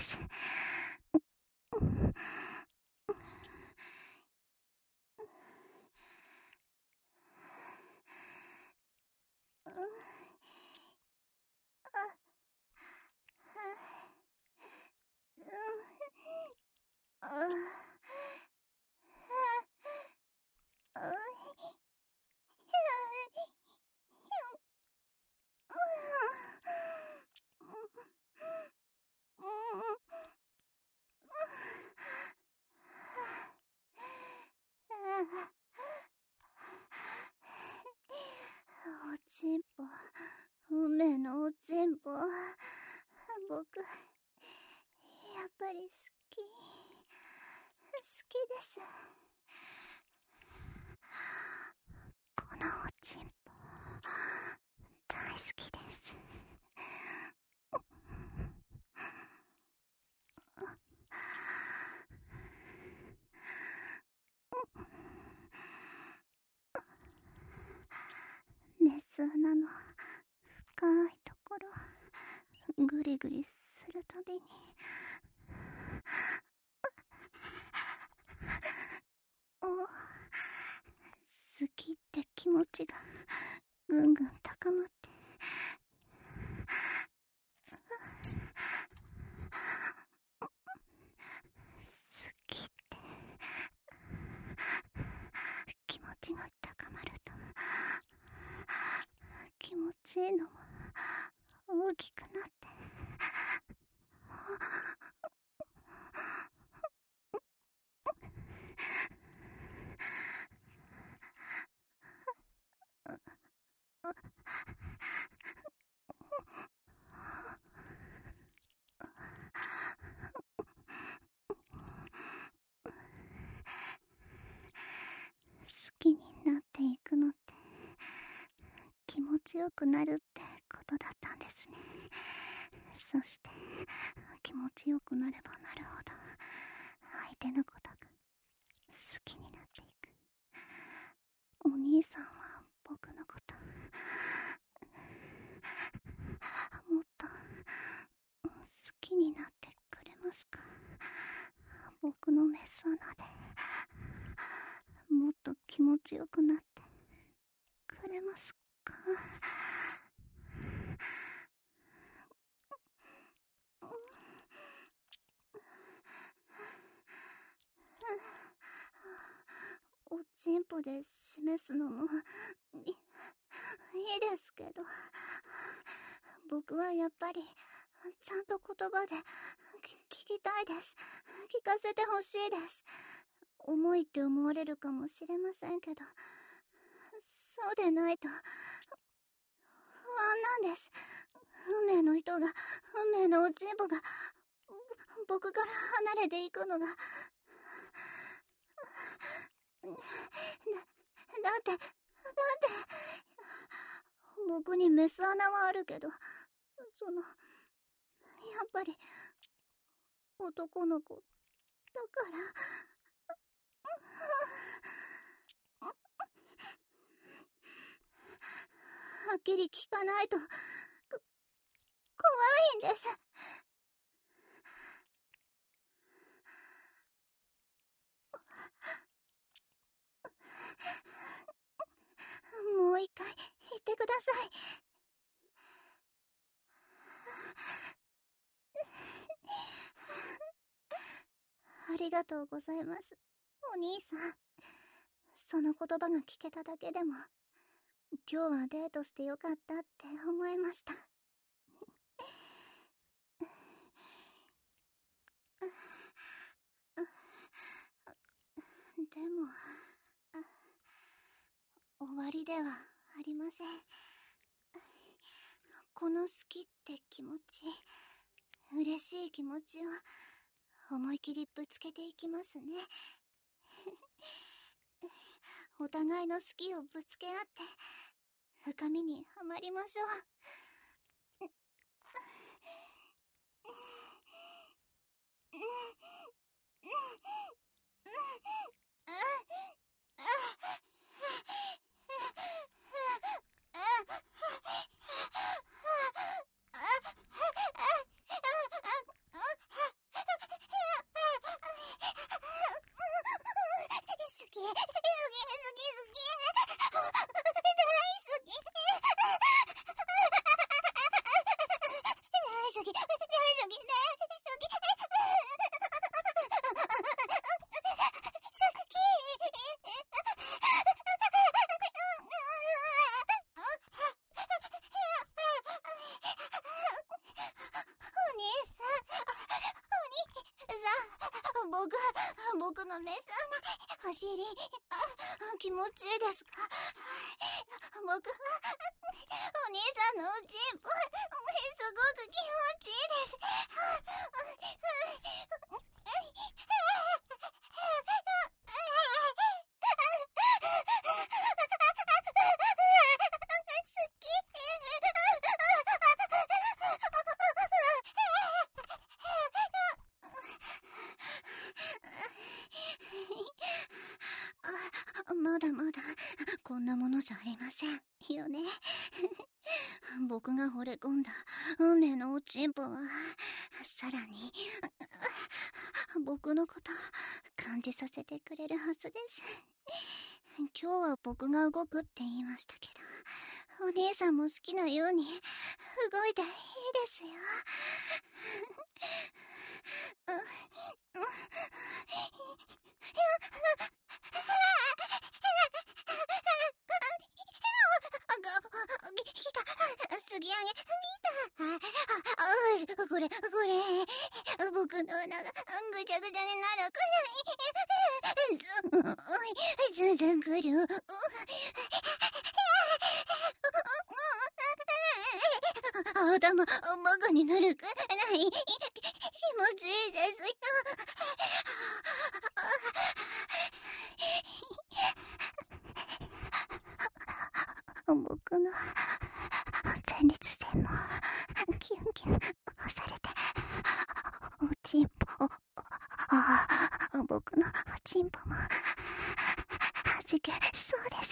おちんぽ、運命のおちんぽ、僕やっぱり好きです。このおちんぽ大好きです。メス穴の深いところグリグリするたびに好きって気持ちがぐんぐん高まって、好きって気持ちが高まると、気持ちいいのも大きくなって、好きになっていくのって気持ちよくなるってことだったんですね。そして気持ちよくなればなるほど相手のことが好きになっていく。お兄さんは僕のこともっと好きになってくれますか？僕のメス穴でもっと気持ちよくなってくれますか？おちんぽで示すのもいいですけど、僕はやっぱりちゃんと言葉で聞きたいです。聞かせてほしいです。重いって思われるかもしれませんけど、そうでないと不安なんです。運命の人が、運命のおちんぽが僕から離れていくのが。だって僕にメス穴はあるけど、やっぱり男の子だからはっきり聞かないと怖いんです。もう一回言ってください。ありがとうございます、お兄さん。その言葉が聞けただけでも、今日はデートしてよかったって思いました。でも、終わりではありません。この好きって気持ち、嬉しい気持ちを思い切りぶつけていきますね。お互いの好きをぶつけ合って深みにはまりましょう。僕のメス穴、お尻、気持ちいいですか？僕は、お兄さんのおちんぽ、すごく気持ちいいです。まだまだこんなものじゃありませんよね。僕が惚れ込んだ運命のおちんぽはさらに僕のこと感じさせてくれるはずです。 今日は僕が動くって言いましたけど、お姉さんも好きなように動いていいですよ。来た。杉上見た。これ。僕の穴がぐちゃぐちゃになるくらい。ずんぐる。頭、バカになるくらい。気持ちいいですよ。僕の前立腺もキュンキュン押されて、おちんぽ、僕のおちんぽもはじけそうです。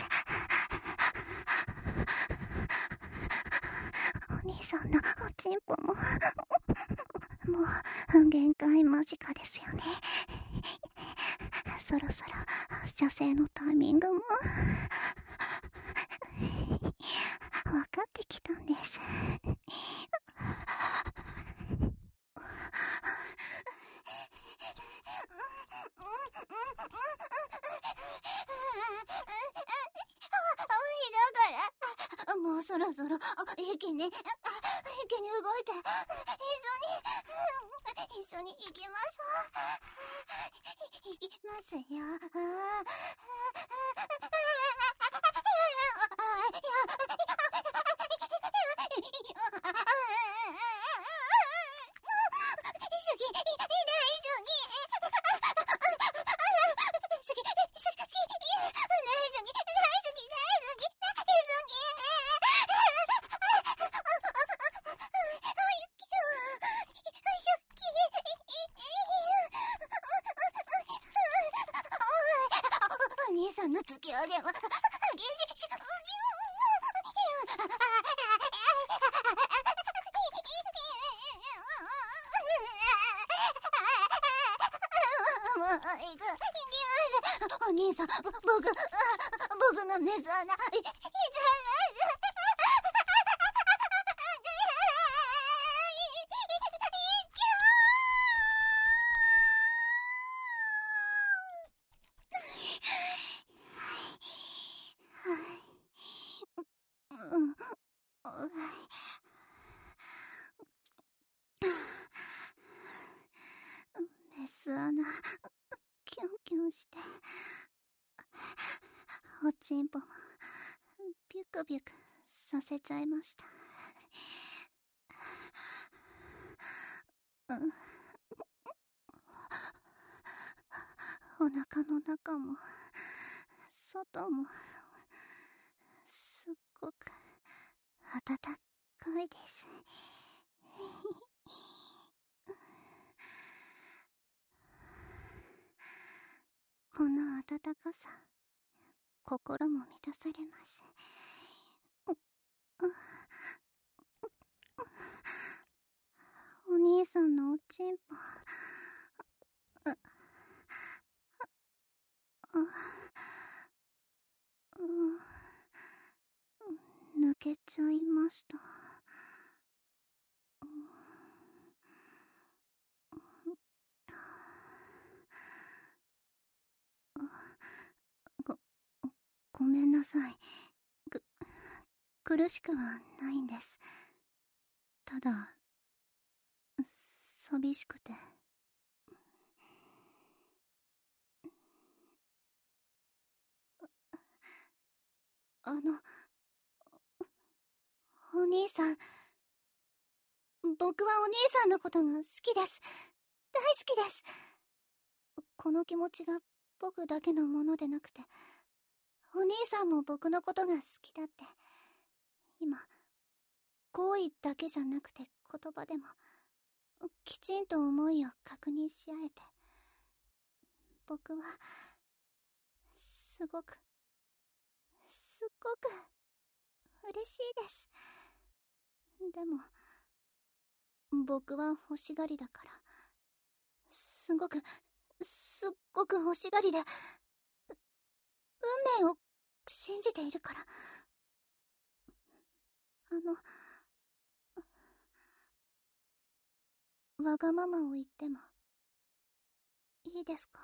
お兄さんのおちんぽももう限界間近ですよね。そろそろ射精のタイミングも分かってきたんです。もうそろそろ一気に動いて一緒に行きましょう。行きますよ。お兄さんの突き上げはお兄さん、僕のメス穴、痛います。メス穴、キュンキュンして、おちんぽもビュクビュクさせちゃいました。お腹の中も外もすっごく暖かいです。この暖かさ、心も満たされます。お兄さんのおちんぽ、抜けちゃいました。ごめんなさい。苦しくはないんです。ただ、寂しくて。お兄さん、僕はお兄さんのことが好きです。大好きです。この気持ちが僕だけのものでなくて、お兄さんも僕のことが好きだって、今、好意だけじゃなくて言葉でも、きちんと思いを確認し合えて、僕は、すごく嬉しいです。でも、僕は欲しがりだから、すっごく欲しがりで、 運命を信じているから。わがままを言ってもいいですか？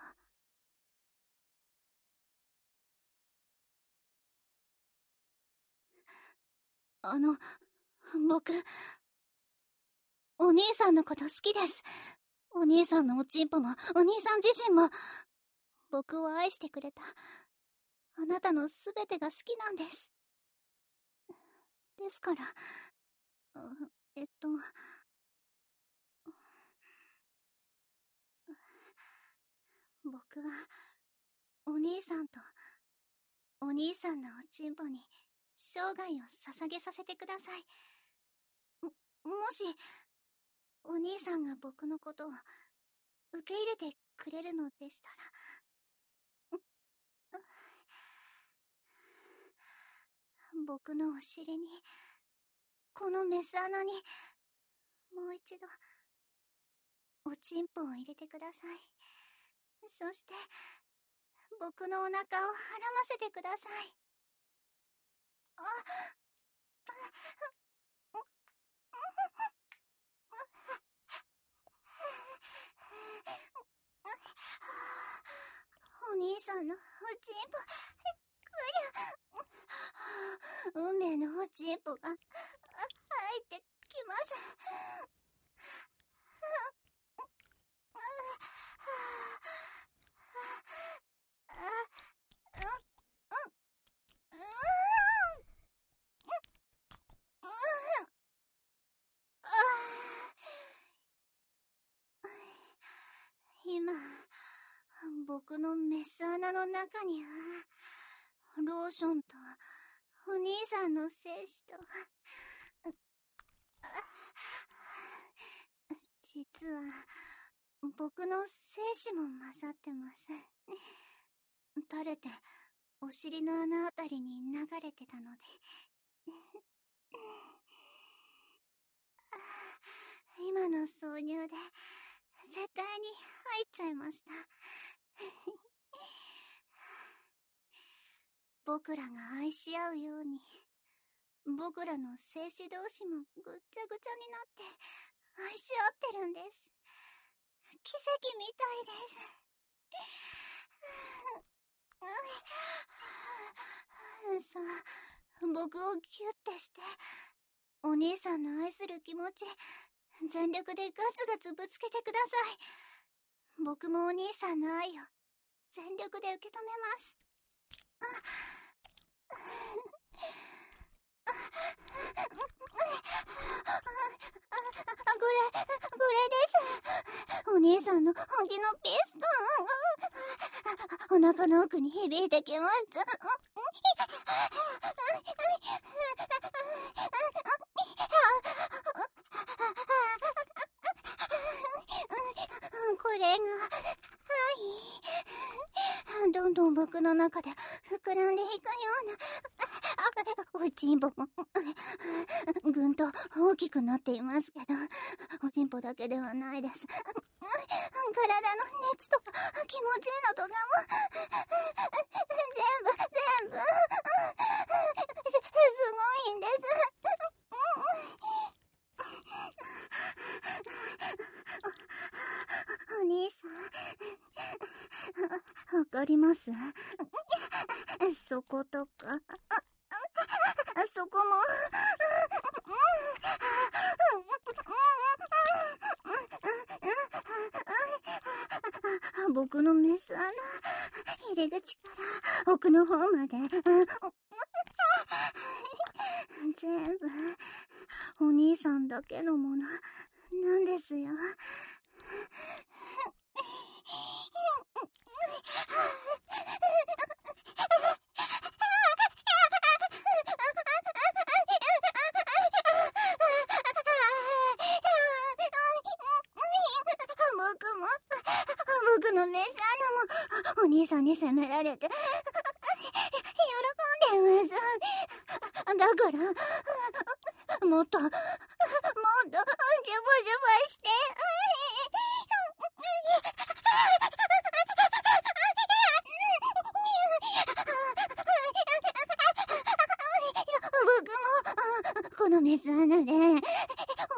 僕、お兄さんのこと好きです。お兄さんのおちんぽも、お兄さん自身も、僕を愛してくれた、あなたのすべてが好きなんです。ですから、僕は、お兄さんと、お兄さんのおちんぽに、生涯を捧げさせてください。もし、お兄さんが僕のことを、受け入れてくれるのでしたら、僕のお尻に、このメス穴に、もう一度、おちんぽを入れてください。そして、僕のお腹をはらませてください。お兄さんのおちんぽ、運命のおちんぽが入ってきます。今、僕のメス穴の中には、ローションと、お兄さんの精子と、実は、僕の精子も混ざってます。垂れて、お尻の穴あたりに流れてたので。今の挿入で、絶対に入っちゃいました。僕らが愛し合うように、僕らの精子同士もぐっちゃぐちゃになって愛し合ってるんです。奇跡みたいです。さあ、僕をギュッてして、お兄さんの愛する気持ち、全力でガツガツぶつけてください。僕もお兄さんの愛を全力で受け止めます。これです。お兄さんの本気のピストン。お腹の奥に響いてきます。これが、はい。どんどん僕の中で膨らんでいくような、おちんぽも、ぐんと大きくなっていますけど、おちんぽだけではないです。体の熱とか気持ちいいのとかも、全部、すごいんです。お兄さん、わかります？そことか、そこも、僕のメス穴、入り口から奥の方まで、全部、お兄さんだけのもの、なんですよ。僕のメス穴もお兄さんに責められて喜んでます。だからもっとジュバジュバして。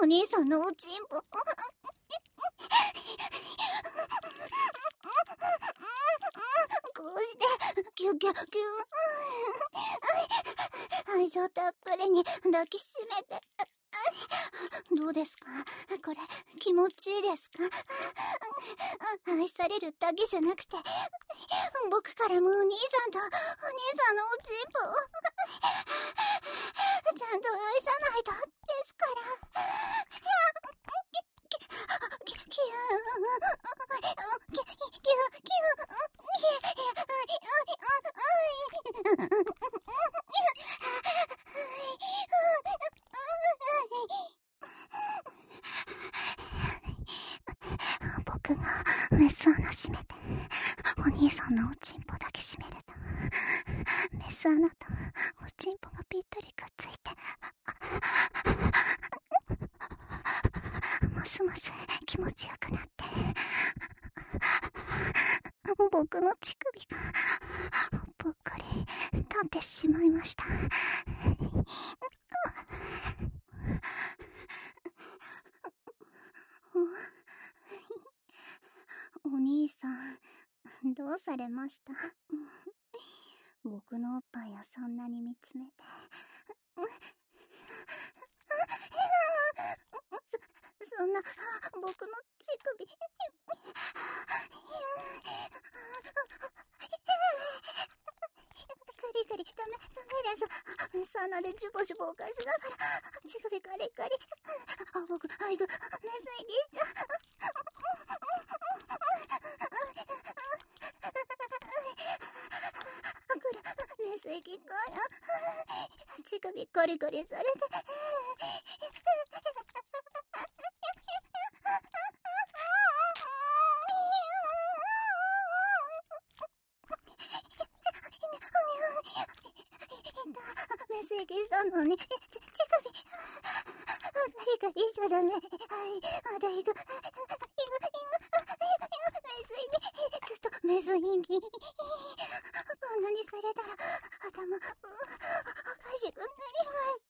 兄さんのおちんぽ。こうして、キュキュキュ愛情たっぷりに抱きしめて。どうですか？これ、気持ちいいですか？愛されるだけじゃなくて、僕からもお兄さんとお兄さんのおちんぽを、ちゃんと愛さないとですから。キュー、キュー、キュ僕がメス穴閉めてお兄さんのおちんぽ抱きしめると、メス穴とおちんぽがぴったりくっついて、ますます気持ちよくなって、僕の乳首がぽっこり立ってしまいました。お兄さん、どうされました？僕のおっぱいをそんなに見つめて。そんな、僕の乳首。カリカリ、ダメです。メス穴でジュボジュボおかしながら、乳首カリカリ。僕、愛が、メス入りした。メス液かよ。乳首コリコリされて。メス液したのに、乳首。カリカリしちゃダメ。はい、まだ行く。メスインキ。こんなにされたら頭おかしくなります。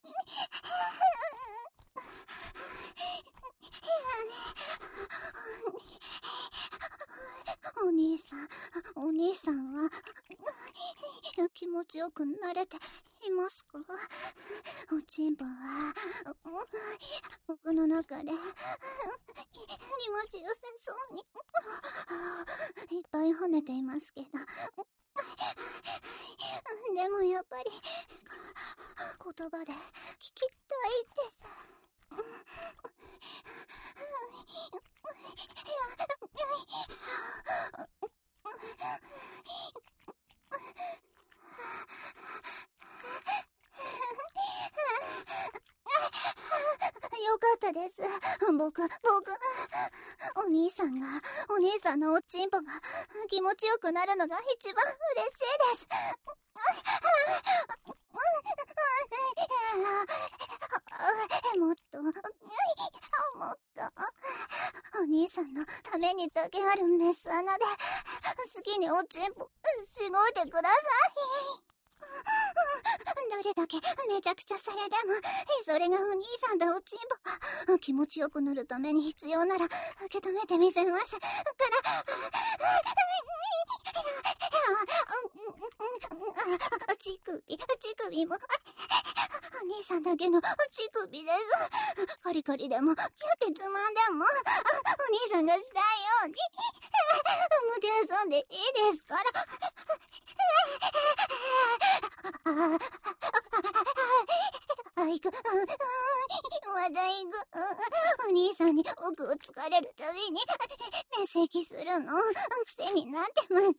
お兄さんは気持ちよくなれていますか？おちんぽは僕の中で気持ちよさそうにいっぱい跳ねていますけど、でもやっぱり言葉で聞きたいです。よかったです。僕、お兄さんのおちんぽが気持ちよくなるのが一番嬉しいです。もっと、お兄さんのためにだけあるメス穴で好きにおちんぽしごいてください。どれだけめちゃくちゃされでも、それがお兄さんとおちんぽが気持ちよくなるために必要なら受け止めてみせますから。乳首もお兄さんだけの乳首です。カリカリでもキュッてつまんでもお兄さんがしたいように無で遊んでいいですから。行く。まだ行く。お兄さんに奥をつかれるたびに、面積するの、癖になってます。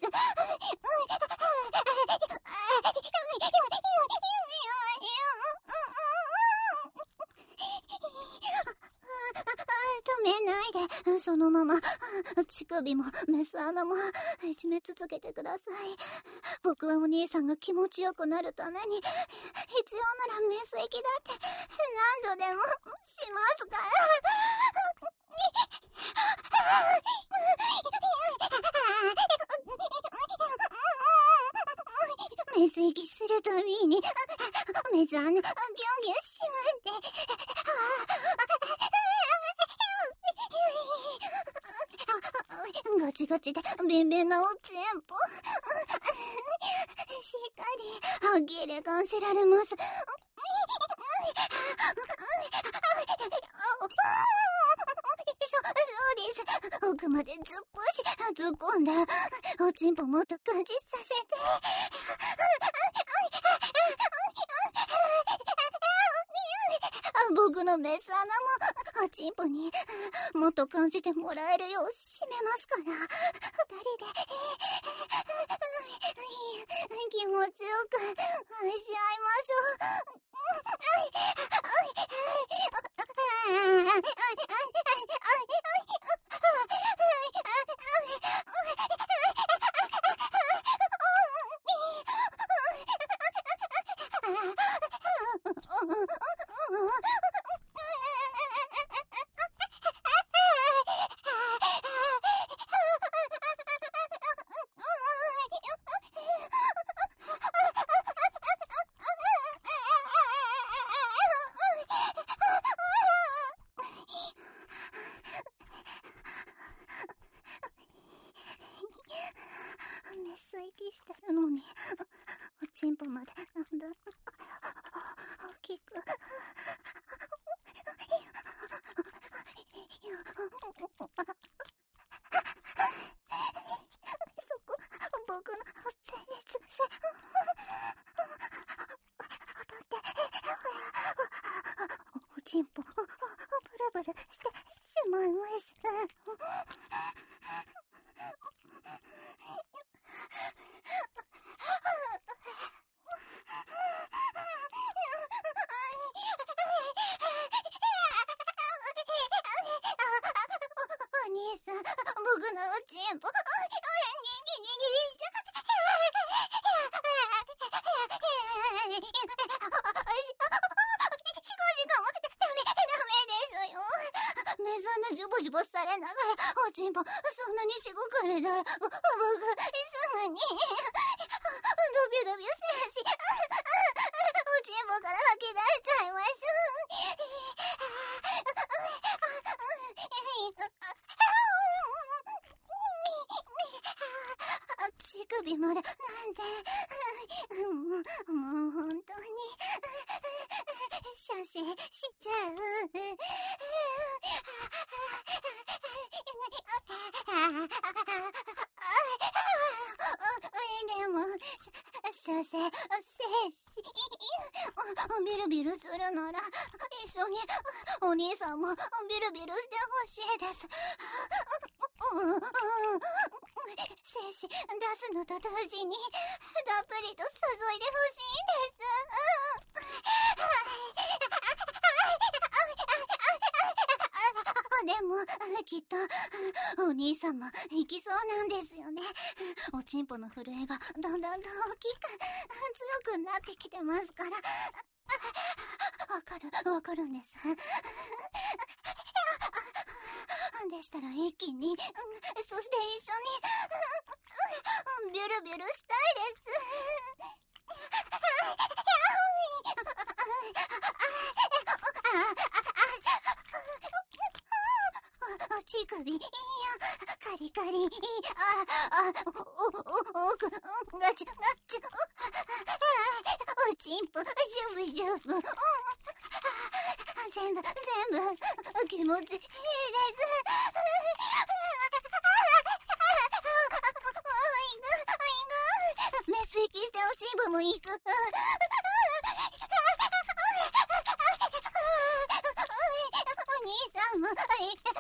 止めないで、そのまま、乳首もメス穴も、締め続けてください。僕はお兄さんが気持ちよくなるために、必要ならメス液だって、何度でも、しますから。メス息するたびに、メス穴、ギョギョしまって、 ガチガチでビンビンなおちんぽ。しっかり、歯切れ感じられます。そうです。奥までずっぽし突っ込んで、おちんぽもっと感じさせて。僕のメス穴も、おちんぽにもっと感じてもらえるよう締めますから、二人で、気持ちよく愛し合いましょう。メス息してるのに、おちんぽまでなんだ大きく。僕の前列おちんぽブルブルしてしまいます。お兄さん、僕のおちんぽメス穴ジュボジュボされながら、おちんぽ、そんなにしごかれたら、僕、すぐに、ドビュドビュせやし、おちんぽから吐き出しちゃいます。乳首まで、なんで、もう本当に、射精しちゃう。でも、射精、精子、ビルビルするなら、一緒にお兄さんもビルビルしてほしいです。精子出すのと同時に、たっぷりと注いでほしいんです。でも、きっと、お兄さんも行きそうなんですよね。おちんぽの震えがだんだんと大きく、強くなってきてますから。わかるんです。でしたら一気に、そして一緒に、ビュルビュルしたいです。乳首、いや、カリカリ、奥、ガチ、おちんぽ、ジュブジュブ、全部、気持ちいいです。メス息しておしんぽも行く。お兄さんも、いて。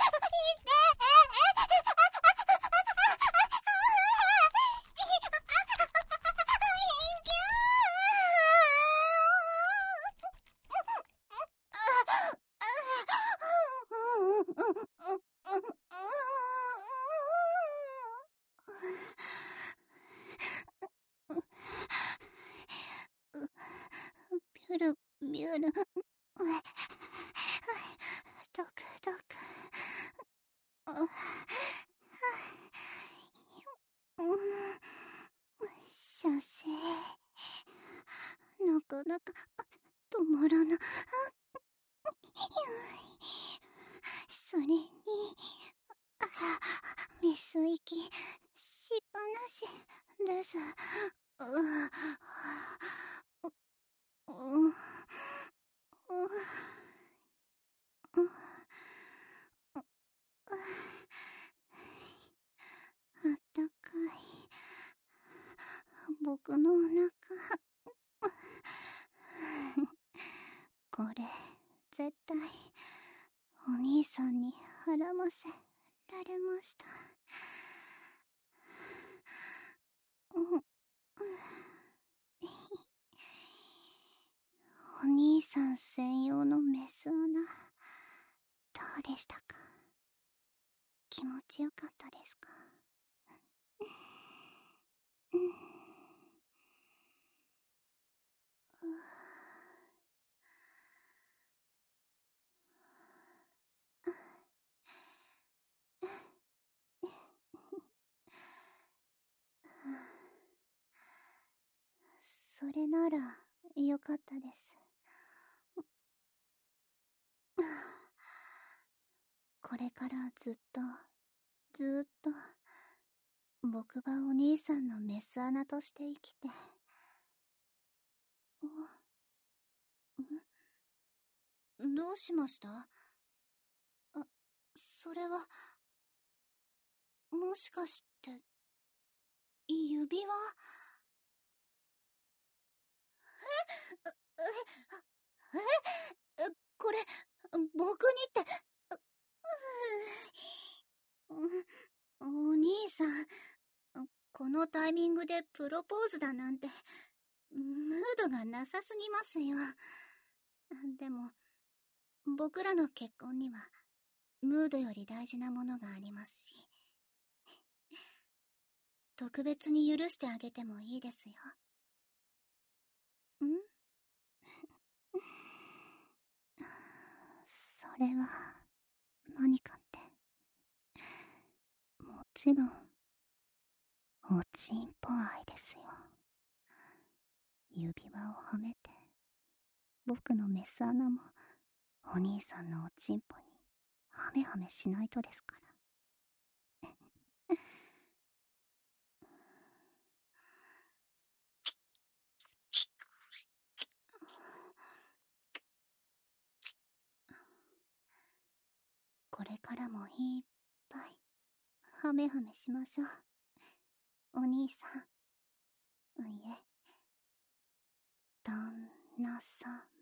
ビュルビュル、ドクドク、射精、なかなか止まらな。それに、メスきしっぱなしです。あったかい僕のお腹。これ絶対お兄さんに払ませられました。お兄さん専用のメス穴、どうでしたか？気持ちよかったですか？それならよかったです。これからずっと僕はお兄さんのメス穴として生きて、 どうしました？それは、もしかして、指輪？これ、僕にって、お兄さん、このタイミングでプロポーズだなんて、ムードがなさすぎますよ。でも、僕らの結婚には、ムードより大事なものがありますし、特別に許してあげてもいいですよ。 それは何かって、もちろんおちんぽ愛ですよ。指輪をはめて僕のメス穴もお兄さんのおちんぽにはめはめしないとですから。これからもいっぱいはめはめしましょう、お兄さん。いえ、旦那様。